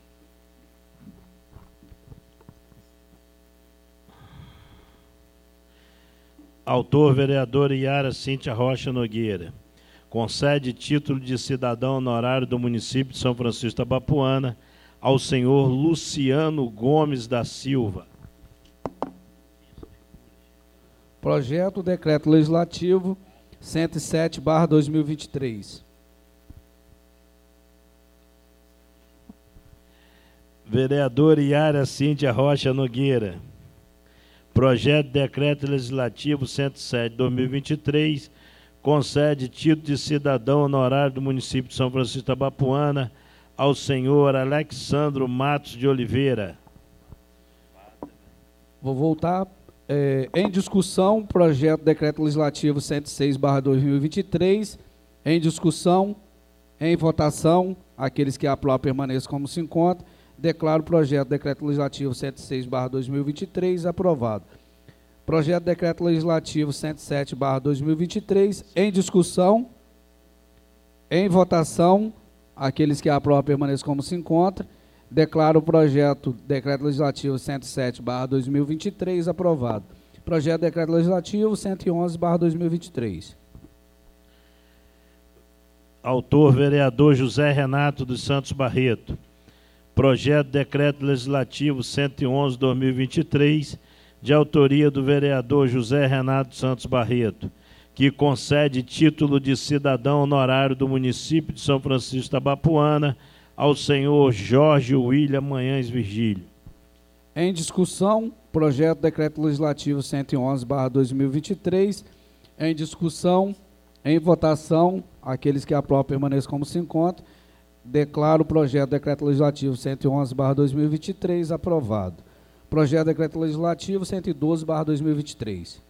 Autor, vereadora Yara Cíntia Rocha Nogueira. Concede título de cidadão honorário do município de São Francisco da Bapuana ao senhor Luciano Gomes da Silva. Projeto Decreto Legislativo cento e sete barra dois mil e vinte e três. Vereadora Yara Cíntia Rocha Nogueira. Projeto de Decreto Legislativo cento e sete barra dois mil e vinte e três concede título de cidadão honorário do município de São Francisco da Bapuana ao senhor Alexandro Matos de Oliveira. Vou voltar. É, em discussão, projeto de Decreto Legislativo cento e seis barra dois mil e vinte e três. Em discussão, em votação, aqueles que aprovam permaneçam como se encontram. Declaro o projeto de Decreto Legislativo cento e seis barra dois mil e vinte e três aprovado. Projeto de Decreto Legislativo cento e sete barra dois mil e vinte e três, em discussão, em votação, aqueles que aprovam permaneçam como se encontra. Declaro o projeto Decreto Legislativo cento e sete barra dois mil e vinte e três aprovado. Projeto Decreto Legislativo cento e onze barra dois mil e vinte e três. Autor, vereador José Renato dos Santos Barreto. Projeto Decreto Legislativo cento e onze barra dois mil e vinte e três, de autoria do vereador José Renato Santos Barreto, que concede título de cidadão honorário do município de São Francisco da Bapuana ao senhor Jorge William Manhães Virgílio. Em discussão, projeto Decreto Legislativo cento e onze barra dois mil e vinte e três. Em discussão, em votação, aqueles que aprovam permaneçam como se encontram. Declaro o projeto Decreto Legislativo cento e onze barra dois mil e vinte e três aprovado. Projeto Decreto Legislativo cento e doze barra dois mil e vinte e três.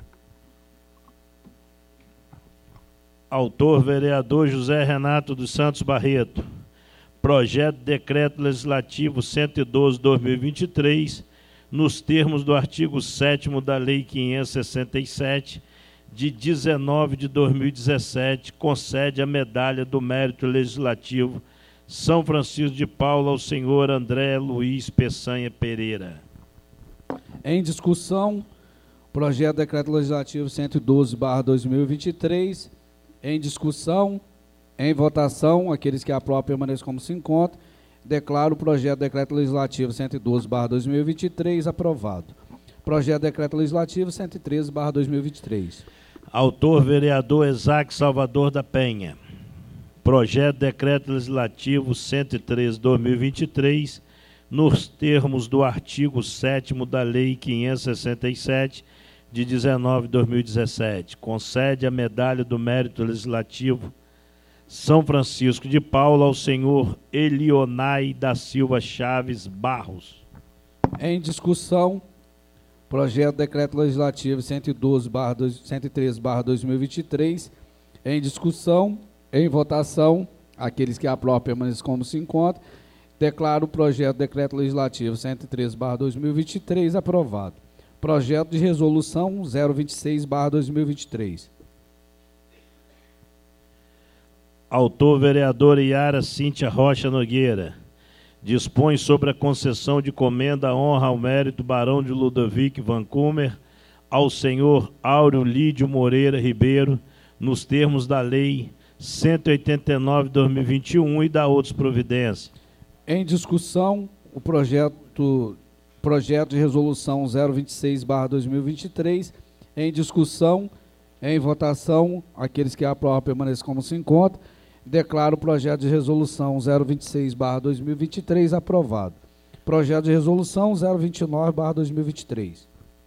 Autor, vereador José Renato dos Santos Barreto. Projeto de Decreto Legislativo cento e doze barra dois mil e vinte e três, nos termos do artigo sétimo da Lei quinhentos e sessenta e sete, de dezenove de dois mil e dezessete, concede a Medalha do Mérito Legislativo São Francisco de Paula ao senhor André Luiz Peçanha Pereira. Em discussão, projeto Decreto Legislativo cento e doze barra dois mil e vinte e três. Em discussão, em votação, aqueles que aprovam permaneçam como se encontram. Declaro o projeto Decreto Legislativo cento e doze barra dois mil e vinte e três aprovado. Projeto Decreto Legislativo cento e treze barra dois mil e vinte e três. Autor, vereador Isaac Salvador da Penha. Projeto Decreto Legislativo cento e treze barra dois mil e vinte e três, nos termos do artigo sétimo da Lei quinhentos e sessenta e sete, de dezenove de dois mil e dezessete, concede a Medalha do Mérito Legislativo São Francisco de Paula ao senhor Elionai da Silva Chaves Barros. Em discussão, projeto Decreto Legislativo cento e doze barra treze barra dois mil e vinte e três. Em discussão, em votação, aqueles que aprovam permaneçam como se encontram. Declaro o projeto Decreto Legislativo cento e treze barra dois mil e vinte e três aprovado. Projeto de Resolução zero vinte e seis barra dois mil e vinte e três. Autor, vereador Yara Cíntia Rocha Nogueira. Dispõe sobre a concessão de comenda à honra ao mérito Barão de Ludovic Vancouver ao senhor Áureo Lídio Moreira Ribeiro, nos termos da Lei cento e oitenta e nove barra dois mil e vinte e um e da outras providências. Em discussão, o projeto, projeto de resolução zero vinte e seis barra dois mil e vinte e três. Em discussão, em votação, aqueles que aprovam permaneçam como se encontra. Declaro o projeto de resolução zero vinte e seis barra dois mil e vinte e três aprovado. Projeto de resolução zero vinte e nove barra dois mil e vinte e três.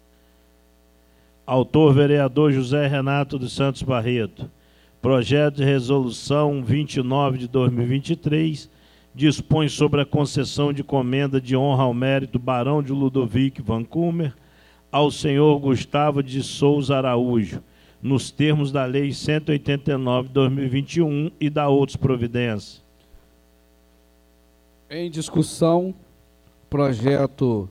Autor, vereador José Renato dos Santos Barreto. Projeto de resolução vinte e nove de dois mil e vinte e três dispõe sobre a concessão de comenda de honra ao mérito Barão de Ludovic Vancouver ao senhor Gustavo de Souza Araújo, nos termos da Lei cento e oitenta e nove barra dois mil e vinte e um e da outras providências. Em discussão, projeto...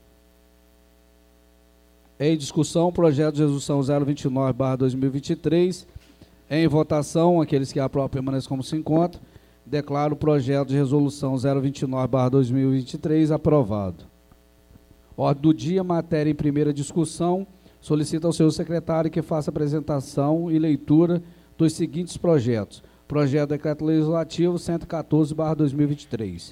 Em discussão, projeto de resolução zero vinte e nove barra dois mil e vinte e três. Em votação, aqueles que aprovam permaneçam como se encontram. Declaro o projeto de resolução zero vinte e nove barra dois mil e vinte e três aprovado. Ordem do dia, matéria em primeira discussão. Solicita ao senhor secretário que faça apresentação e leitura dos seguintes projetos. Projeto de Decreto Legislativo cento e quatorze barra dois mil e vinte e três.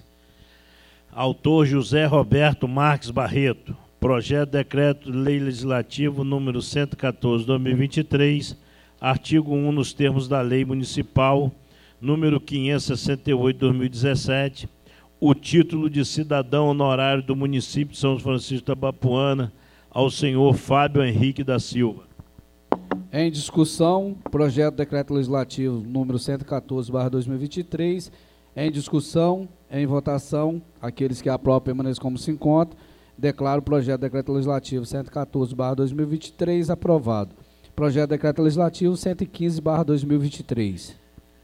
Autor José Roberto Marques Barreto. Projeto de Decreto Legislativo número cento e quatorze barra dois mil e vinte e três, artigo um, nos termos da Lei Municipal número quinhentos e sessenta e oito barra dois mil e dezessete, o título de cidadão honorário do município de São Francisco da Bapuana ao senhor Fábio Henrique da Silva. Em discussão, projeto de Decreto Legislativo número cento e quatorze barra dois mil e vinte e três. Em discussão, em votação, aqueles que aprovam permaneçam como se encontram. Declaro o projeto de Decreto Legislativo cento e quatorze barra dois mil e vinte e três aprovado. Projeto de Decreto Legislativo cento e quinze barra dois mil e vinte e três.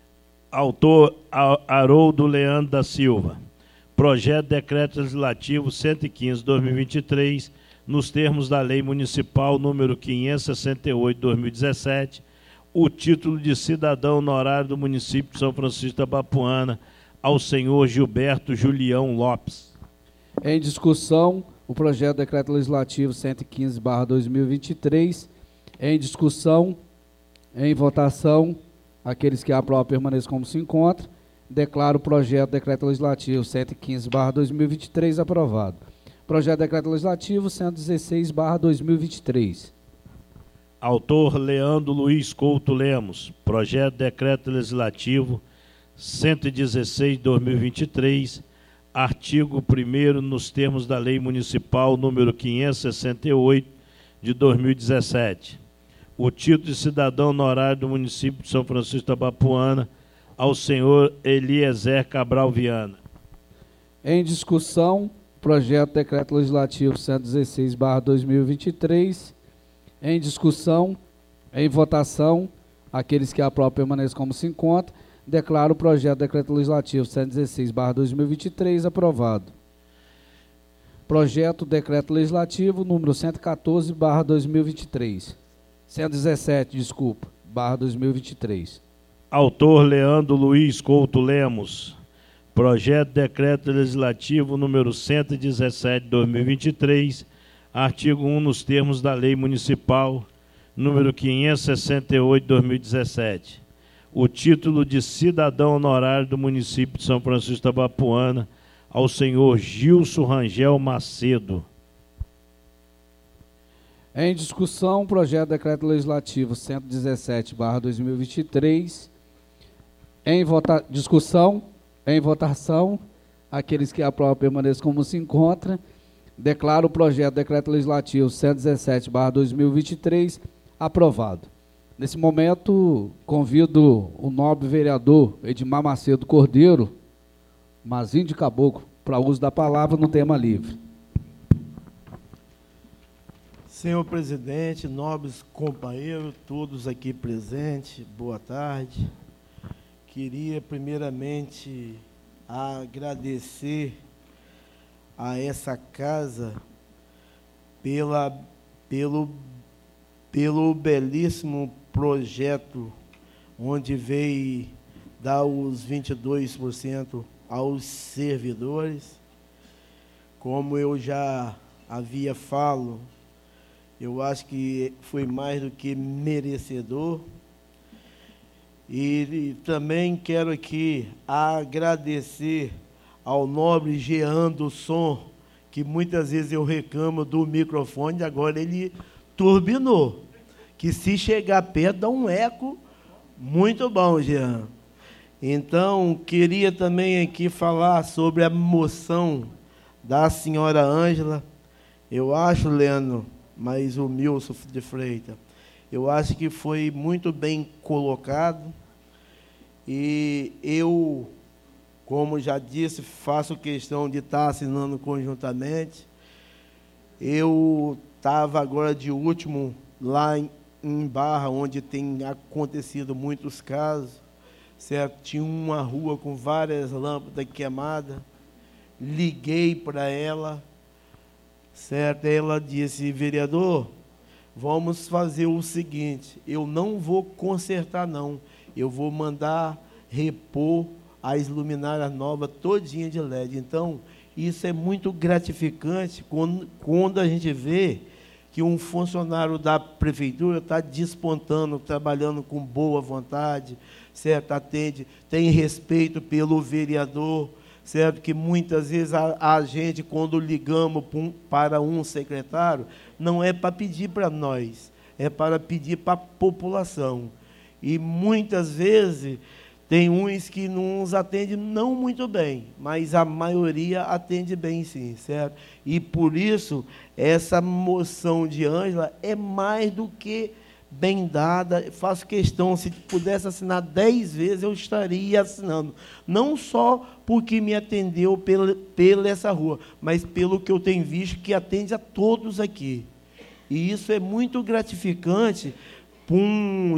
Autor Haroldo Leandro da Silva. Projeto de Decreto Legislativo cento e quinze barra dois mil e vinte e três, nos termos da Lei Municipal número quinhentos e sessenta e oito barra dois mil e dezessete, o título de cidadão honorário do município de São Francisco da Bapuana ao senhor Gilberto Julião Lopes. Em discussão, o projeto de Decreto Legislativo cento e quinze barra dois mil e vinte e três. Em discussão, em votação, aqueles que aprovam permaneçam como se encontram. Declaro o projeto de Decreto Legislativo cento e quinze barra dois mil e vinte e três aprovado. Projeto de Decreto Legislativo cento e dezesseis barra dois mil e vinte e três. Autor Leandro Luiz Couto Lemos. Projeto de Decreto Legislativo cento e dezesseis barra dois mil e vinte e três, artigo primeiro, nos termos da Lei Municipal número quinhentos e sessenta e oito de dois mil e dezessete. O título de cidadão honorário do município de São Francisco da Bapuana ao senhor Eliezer Cabral Viana. Em discussão, projeto de Decreto Legislativo cento e dezesseis barra dois mil e vinte e três. Em discussão, em votação, aqueles que aprovam permaneçam como se encontram. Declaro o projeto de Decreto Legislativo cento e dezesseis barra dois mil e vinte e três aprovado. Projeto de Decreto Legislativo número cento e quatorze barra dois mil e vinte e três. cento e dezessete, desculpa, barra dois mil e vinte e três. Autor Leandro Luiz Couto Lemos. Projeto de Decreto Legislativo número cento e dezessete barra dois mil e vinte e três, artigo um, nos termos da Lei Municipal número quinhentos e sessenta e oito barra dois mil e dezessete. O título de cidadão honorário do município de São Francisco da Bapuana ao senhor Gilson Rangel Macedo. Em discussão, projeto de Decreto Legislativo cento e dezessete barra dois mil e vinte e três. Em vota... discussão, em votação, aqueles que aprovam permaneçam como se encontra. Declaro o projeto de Decreto Legislativo cento e dezessete barra dois mil e vinte e três aprovado. Nesse momento, convido o nobre vereador Edmar Macedo Cordeiro, Mazinho de Caboclo, para uso da palavra no tema livre. Senhor presidente, nobres companheiros, todos aqui presentes, boa tarde. Queria primeiramente agradecer a essa casa pela, pelo, pelo belíssimo projeto onde veio dar os vinte e dois por cento aos servidores. Como eu já havia falado, eu acho que foi mais do que merecedor. E também quero aqui agradecer ao nobre Jean do som, que muitas vezes eu reclamo do microfone, agora ele turbinou, que se chegar perto dá um eco muito bom, Jean. Então, queria também aqui falar sobre a moção da senhora Ângela. Eu acho, Leandro, mas o Milson de Freitas, eu acho que foi muito bem colocado. E eu, como já disse, faço questão de estar assinando conjuntamente. Eu estava agora de último lá em, em Barra, onde tem acontecido muitos casos, certo? Tinha uma rua com várias lâmpadas queimadas. Liguei para ela, certo? Ela disse: vereador, vamos fazer o seguinte, eu não vou consertar não, eu vou mandar repor as luminárias novas todinha de L E D. Então, isso é muito gratificante quando, quando a gente vê que um funcionário da prefeitura está despontando, trabalhando com boa vontade, certo? Atende, tem respeito pelo vereador, certo? Que muitas vezes a, a gente, quando ligamos para um secretário, não é para pedir para nós, é para pedir para a população. E muitas vezes tem uns que nos atendem não muito bem, mas a maioria atende bem sim, certo? E por isso, essa moção de Ângela é mais do que bem dada. Faço questão, se pudesse assinar dez vezes, eu estaria assinando. Não só porque me atendeu pela, pela essa rua, mas pelo que eu tenho visto, que atende a todos aqui. E isso é muito gratificante para um,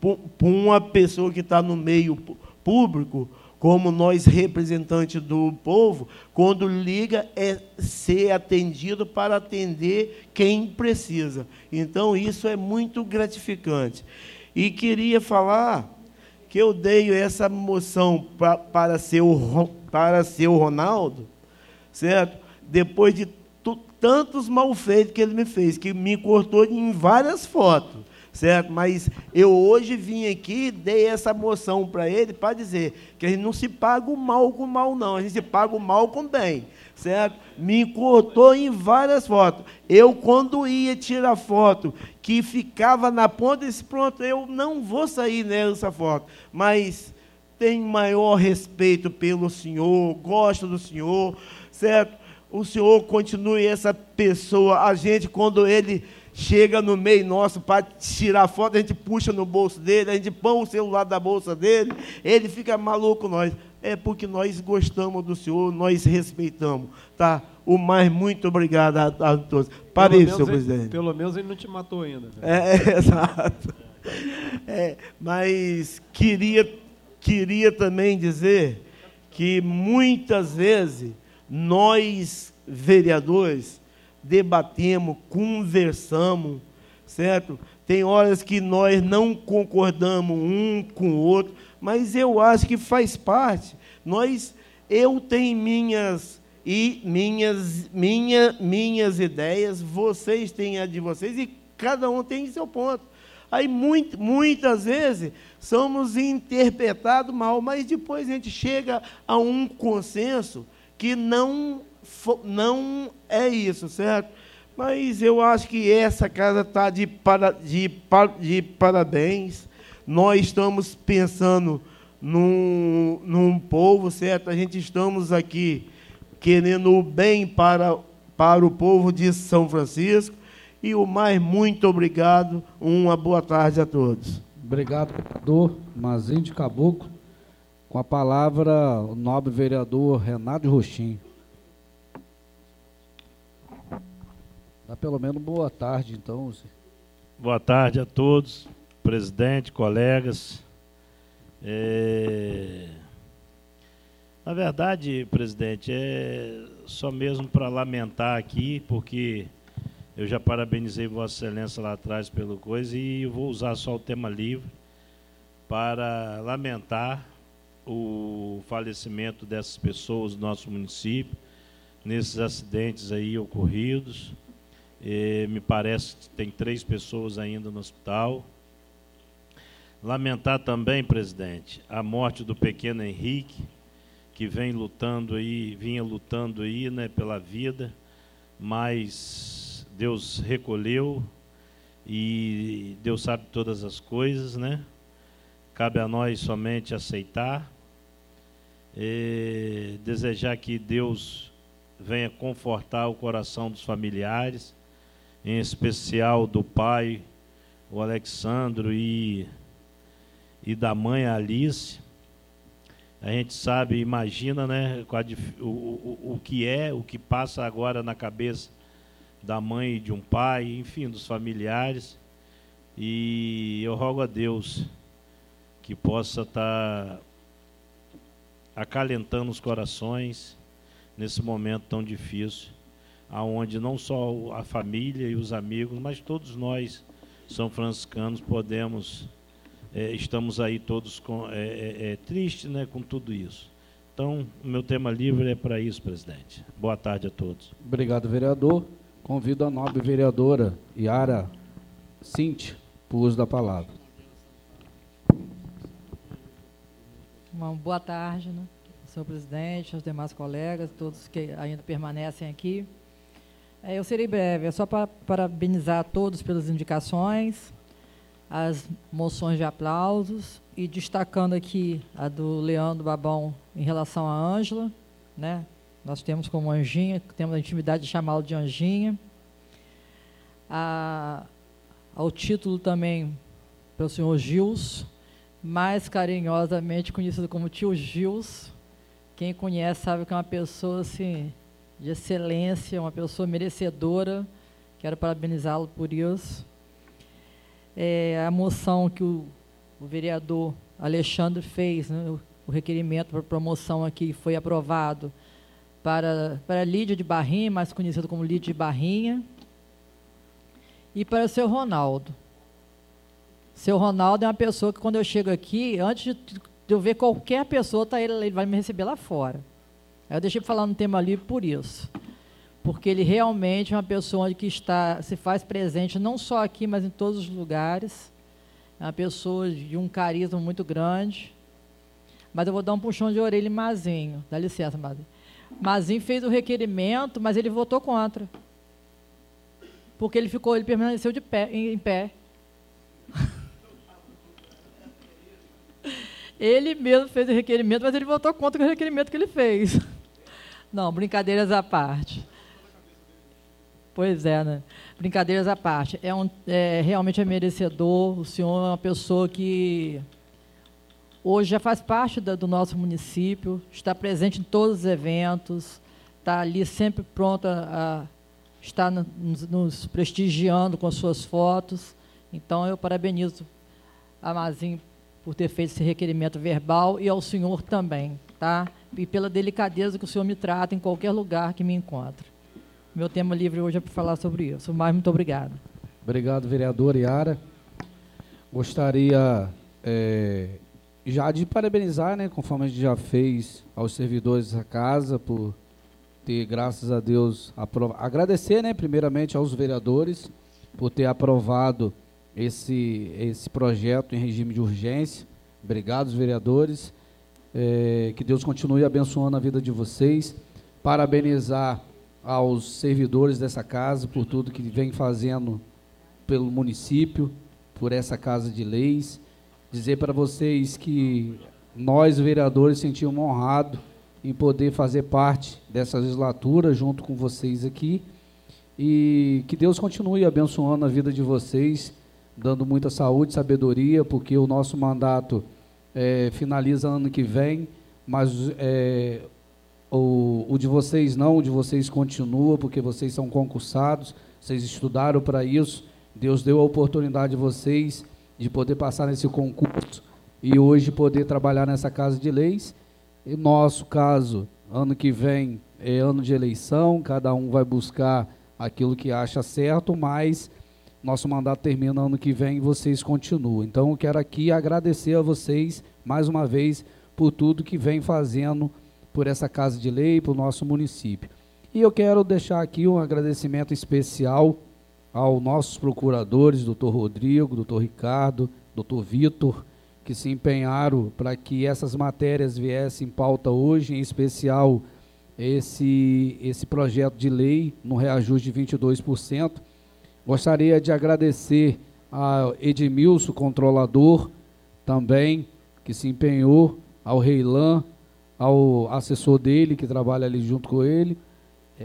uma pessoa que está no meio público, como nós, representantes do povo, quando liga, é ser atendido para atender quem precisa. Então, isso é muito gratificante. E queria falar que eu dei essa moção pra, para, ser o, para ser o Ronaldo, certo? Depois de tantos malfeitos que ele me fez, que me cortou em várias fotos, certo? Mas eu hoje vim aqui, dei essa moção para ele, para dizer que a gente não se paga o mal com o mal, não. A gente se paga o mal com o bem, certo? Me cortou em várias fotos. Eu, quando ia tirar foto, que ficava na ponta, disse, pronto, eu não vou sair nessa foto. Mas tenho maior respeito pelo senhor, gosto do senhor, certo? O senhor continue essa pessoa. A gente, quando ele chega no meio nosso para tirar foto, a gente puxa no bolso dele, a gente põe o celular da bolsa dele, ele fica maluco nós. É porque nós gostamos do senhor, nós respeitamos, tá? O mais muito obrigado a, a todos. Parei, senhor presidente. Pelo menos ele não te matou ainda. É, é, exato. É, mas queria, queria também dizer que muitas vezes nós, vereadores, debatemos, conversamos, certo? Tem horas que nós não concordamos um com o outro, mas eu acho que faz parte. Nós, eu tenho minhas e minhas minha, minhas ideias, vocês têm a de vocês e cada um tem seu ponto. Aí muito, muitas vezes somos interpretados mal, mas depois a gente chega a um consenso que não não é isso, certo? Mas eu acho que essa casa está de, para, de, de parabéns. Nós estamos pensando num, num povo, certo? A gente estamos aqui querendo o bem para, para o povo de São Francisco. E o mais muito obrigado. Uma boa tarde a todos. Obrigado, vereador Mazinho de Caboclo. Com a palavra, o nobre vereador Renato Roxinho. Dá pelo menos boa tarde, então. Boa tarde a todos, presidente, colegas. É... Na verdade, presidente, é só mesmo para lamentar aqui, porque eu já parabenizei Vossa Excelência lá atrás pelo coisa e eu vou usar só o tema livre para lamentar o falecimento dessas pessoas do nosso município, nesses acidentes aí ocorridos. E me parece que tem três pessoas ainda no hospital. Lamentar também, presidente, a morte do pequeno Henrique, que vem lutando aí, vinha lutando aí, né, pela vida, mas Deus recolheu e Deus sabe todas as coisas, né? Cabe a nós somente aceitar, e desejar que Deus venha confortar o coração dos familiares, em especial do pai, o Alexandro, e, e da mãe, a Alice. A gente sabe, imagina, né, o, o, o que é, o que passa agora na cabeça da mãe e de um pai, enfim, dos familiares. E eu rogo a Deus que possa estar acalentando os corações nesse momento tão difícil, aonde não só a família e os amigos, mas todos nós, são franciscanos, podemos, é, estamos aí todos com, é, é, é, tristes, né, com tudo isso. Então, o meu tema livre é para isso, presidente. Boa tarde a todos. Obrigado, vereador. Convido a nobre vereadora Yara Cinti para o uso da palavra. Uma boa tarde, né, senhor presidente, aos demais colegas, todos que ainda permanecem aqui. É, eu serei breve, é só para parabenizar a todos pelas indicações, as moções de aplausos, e destacando aqui a do Leandro Babão em relação à Ângela, né? Nós temos como Anjinha, temos a intimidade de chamá-lo de Anjinha. A, ao título também pelo senhor Gils, mais carinhosamente conhecido como tio Gils. Quem conhece sabe que é uma pessoa assim, de excelência, uma pessoa merecedora. Quero parabenizá-lo por isso. É, a moção que o, o vereador Alexandre fez, né, o, o requerimento para promoção aqui foi aprovado para, para Lídia de Barrinha, mais conhecido como Lídia de Barrinha, e para o seu Ronaldo. Seu Ronaldo é uma pessoa que, quando eu chego aqui, antes de eu ver qualquer pessoa, tá ele, ele vai me receber lá fora. Aí eu deixei para falar no tema livre por isso. Porque ele realmente é uma pessoa que está, se faz presente não só aqui, mas em todos os lugares. É uma pessoa de um carisma muito grande. Mas eu vou dar um puxão de orelha em Mazinho. Dá licença, Mazinho. Mazinho fez o requerimento, mas ele votou contra. Porque ele ficou, ele permaneceu de pé, em, em pé. Ele mesmo fez o requerimento, mas ele votou contra o requerimento que ele fez. Não, brincadeiras à parte. Pois é, né? Brincadeiras à parte. É, um, é realmente é merecedor. O senhor é uma pessoa que hoje já faz parte da, do nosso município, está presente em todos os eventos, está ali sempre pronta a estar no, nos, nos prestigiando com as suas fotos. Então, eu parabenizo a Mazinho por ter feito esse requerimento verbal e ao senhor também, tá? E pela delicadeza que o senhor me trata em qualquer lugar que me encontre. Meu tema livre hoje é para falar sobre isso. Mas muito obrigado. Obrigado, vereadora Yara. Gostaria é, já de parabenizar, né, conforme a gente já fez, aos servidores da casa por ter, graças a Deus, aprovado. Agradecer, né, primeiramente aos vereadores por ter aprovado esse, esse projeto em regime de urgência. Obrigado, vereadores. É, que Deus continue abençoando a vida de vocês. Parabenizar aos servidores dessa casa por tudo que vem fazendo pelo município, por essa casa de leis. Dizer para vocês que nós, vereadores, sentimos honrados em poder fazer parte dessa legislatura junto com vocês aqui, e que Deus continue abençoando a vida de vocês, dando muita saúde e sabedoria, porque o nosso mandato é, finaliza ano que vem, mas é, o, o de vocês não, o de vocês continua, porque vocês são concursados, vocês estudaram para isso, Deus deu a oportunidade de vocês de poder passar nesse concurso e hoje poder trabalhar nessa casa de leis. Em nosso caso, ano que vem é ano de eleição, cada um vai buscar aquilo que acha certo, mas nosso mandato termina ano que vem e vocês continuam. Então, eu quero aqui agradecer a vocês, mais uma vez, por tudo que vem fazendo por essa Casa de Lei, para o nosso município. E eu quero deixar aqui um agradecimento especial aos nossos procuradores, doutor Rodrigo, doutor Ricardo, doutor Vitor, que se empenharam para que essas matérias viessem em pauta hoje, em especial esse, esse projeto de lei no reajuste de vinte e dois por cento. Gostaria de agradecer a Edmilson, controlador, também, que se empenhou, ao Reilan, ao assessor dele, que trabalha ali junto com ele. É.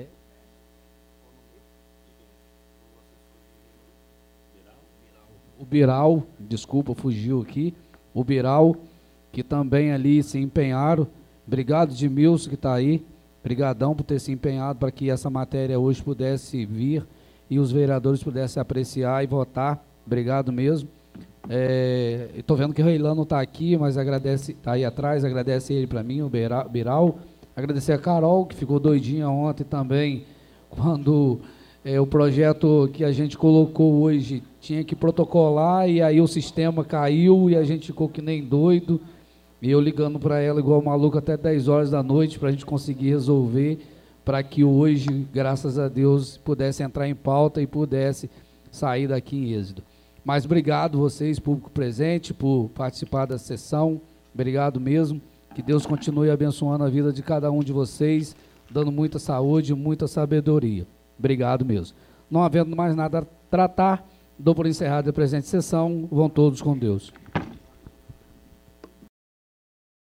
O Biral, desculpa, fugiu aqui. O Biral, que também ali se empenharam. Obrigado, Edmilson, que está aí. Obrigadão por ter se empenhado para que essa matéria hoje pudesse vir e os vereadores pudessem apreciar e votar. Obrigado mesmo. É, estou vendo que o Reilan não está aqui, mas agradece, está aí atrás, agradece ele para mim, o Biral. Agradecer a Carol, que ficou doidinha ontem também, quando é, o projeto que a gente colocou hoje tinha que protocolar, e aí o sistema caiu e a gente ficou que nem doido. E eu ligando para ela igual maluco até dez horas da noite para a gente conseguir resolver, para que hoje, graças a Deus, pudesse entrar em pauta e pudesse sair daqui em êxito. Mas obrigado vocês, público presente, por participar da sessão. Obrigado mesmo. Que Deus continue abençoando a vida de cada um de vocês, dando muita saúde e muita sabedoria. Obrigado mesmo. Não havendo mais nada a tratar, dou por encerrada a presente sessão. Vão todos com Deus.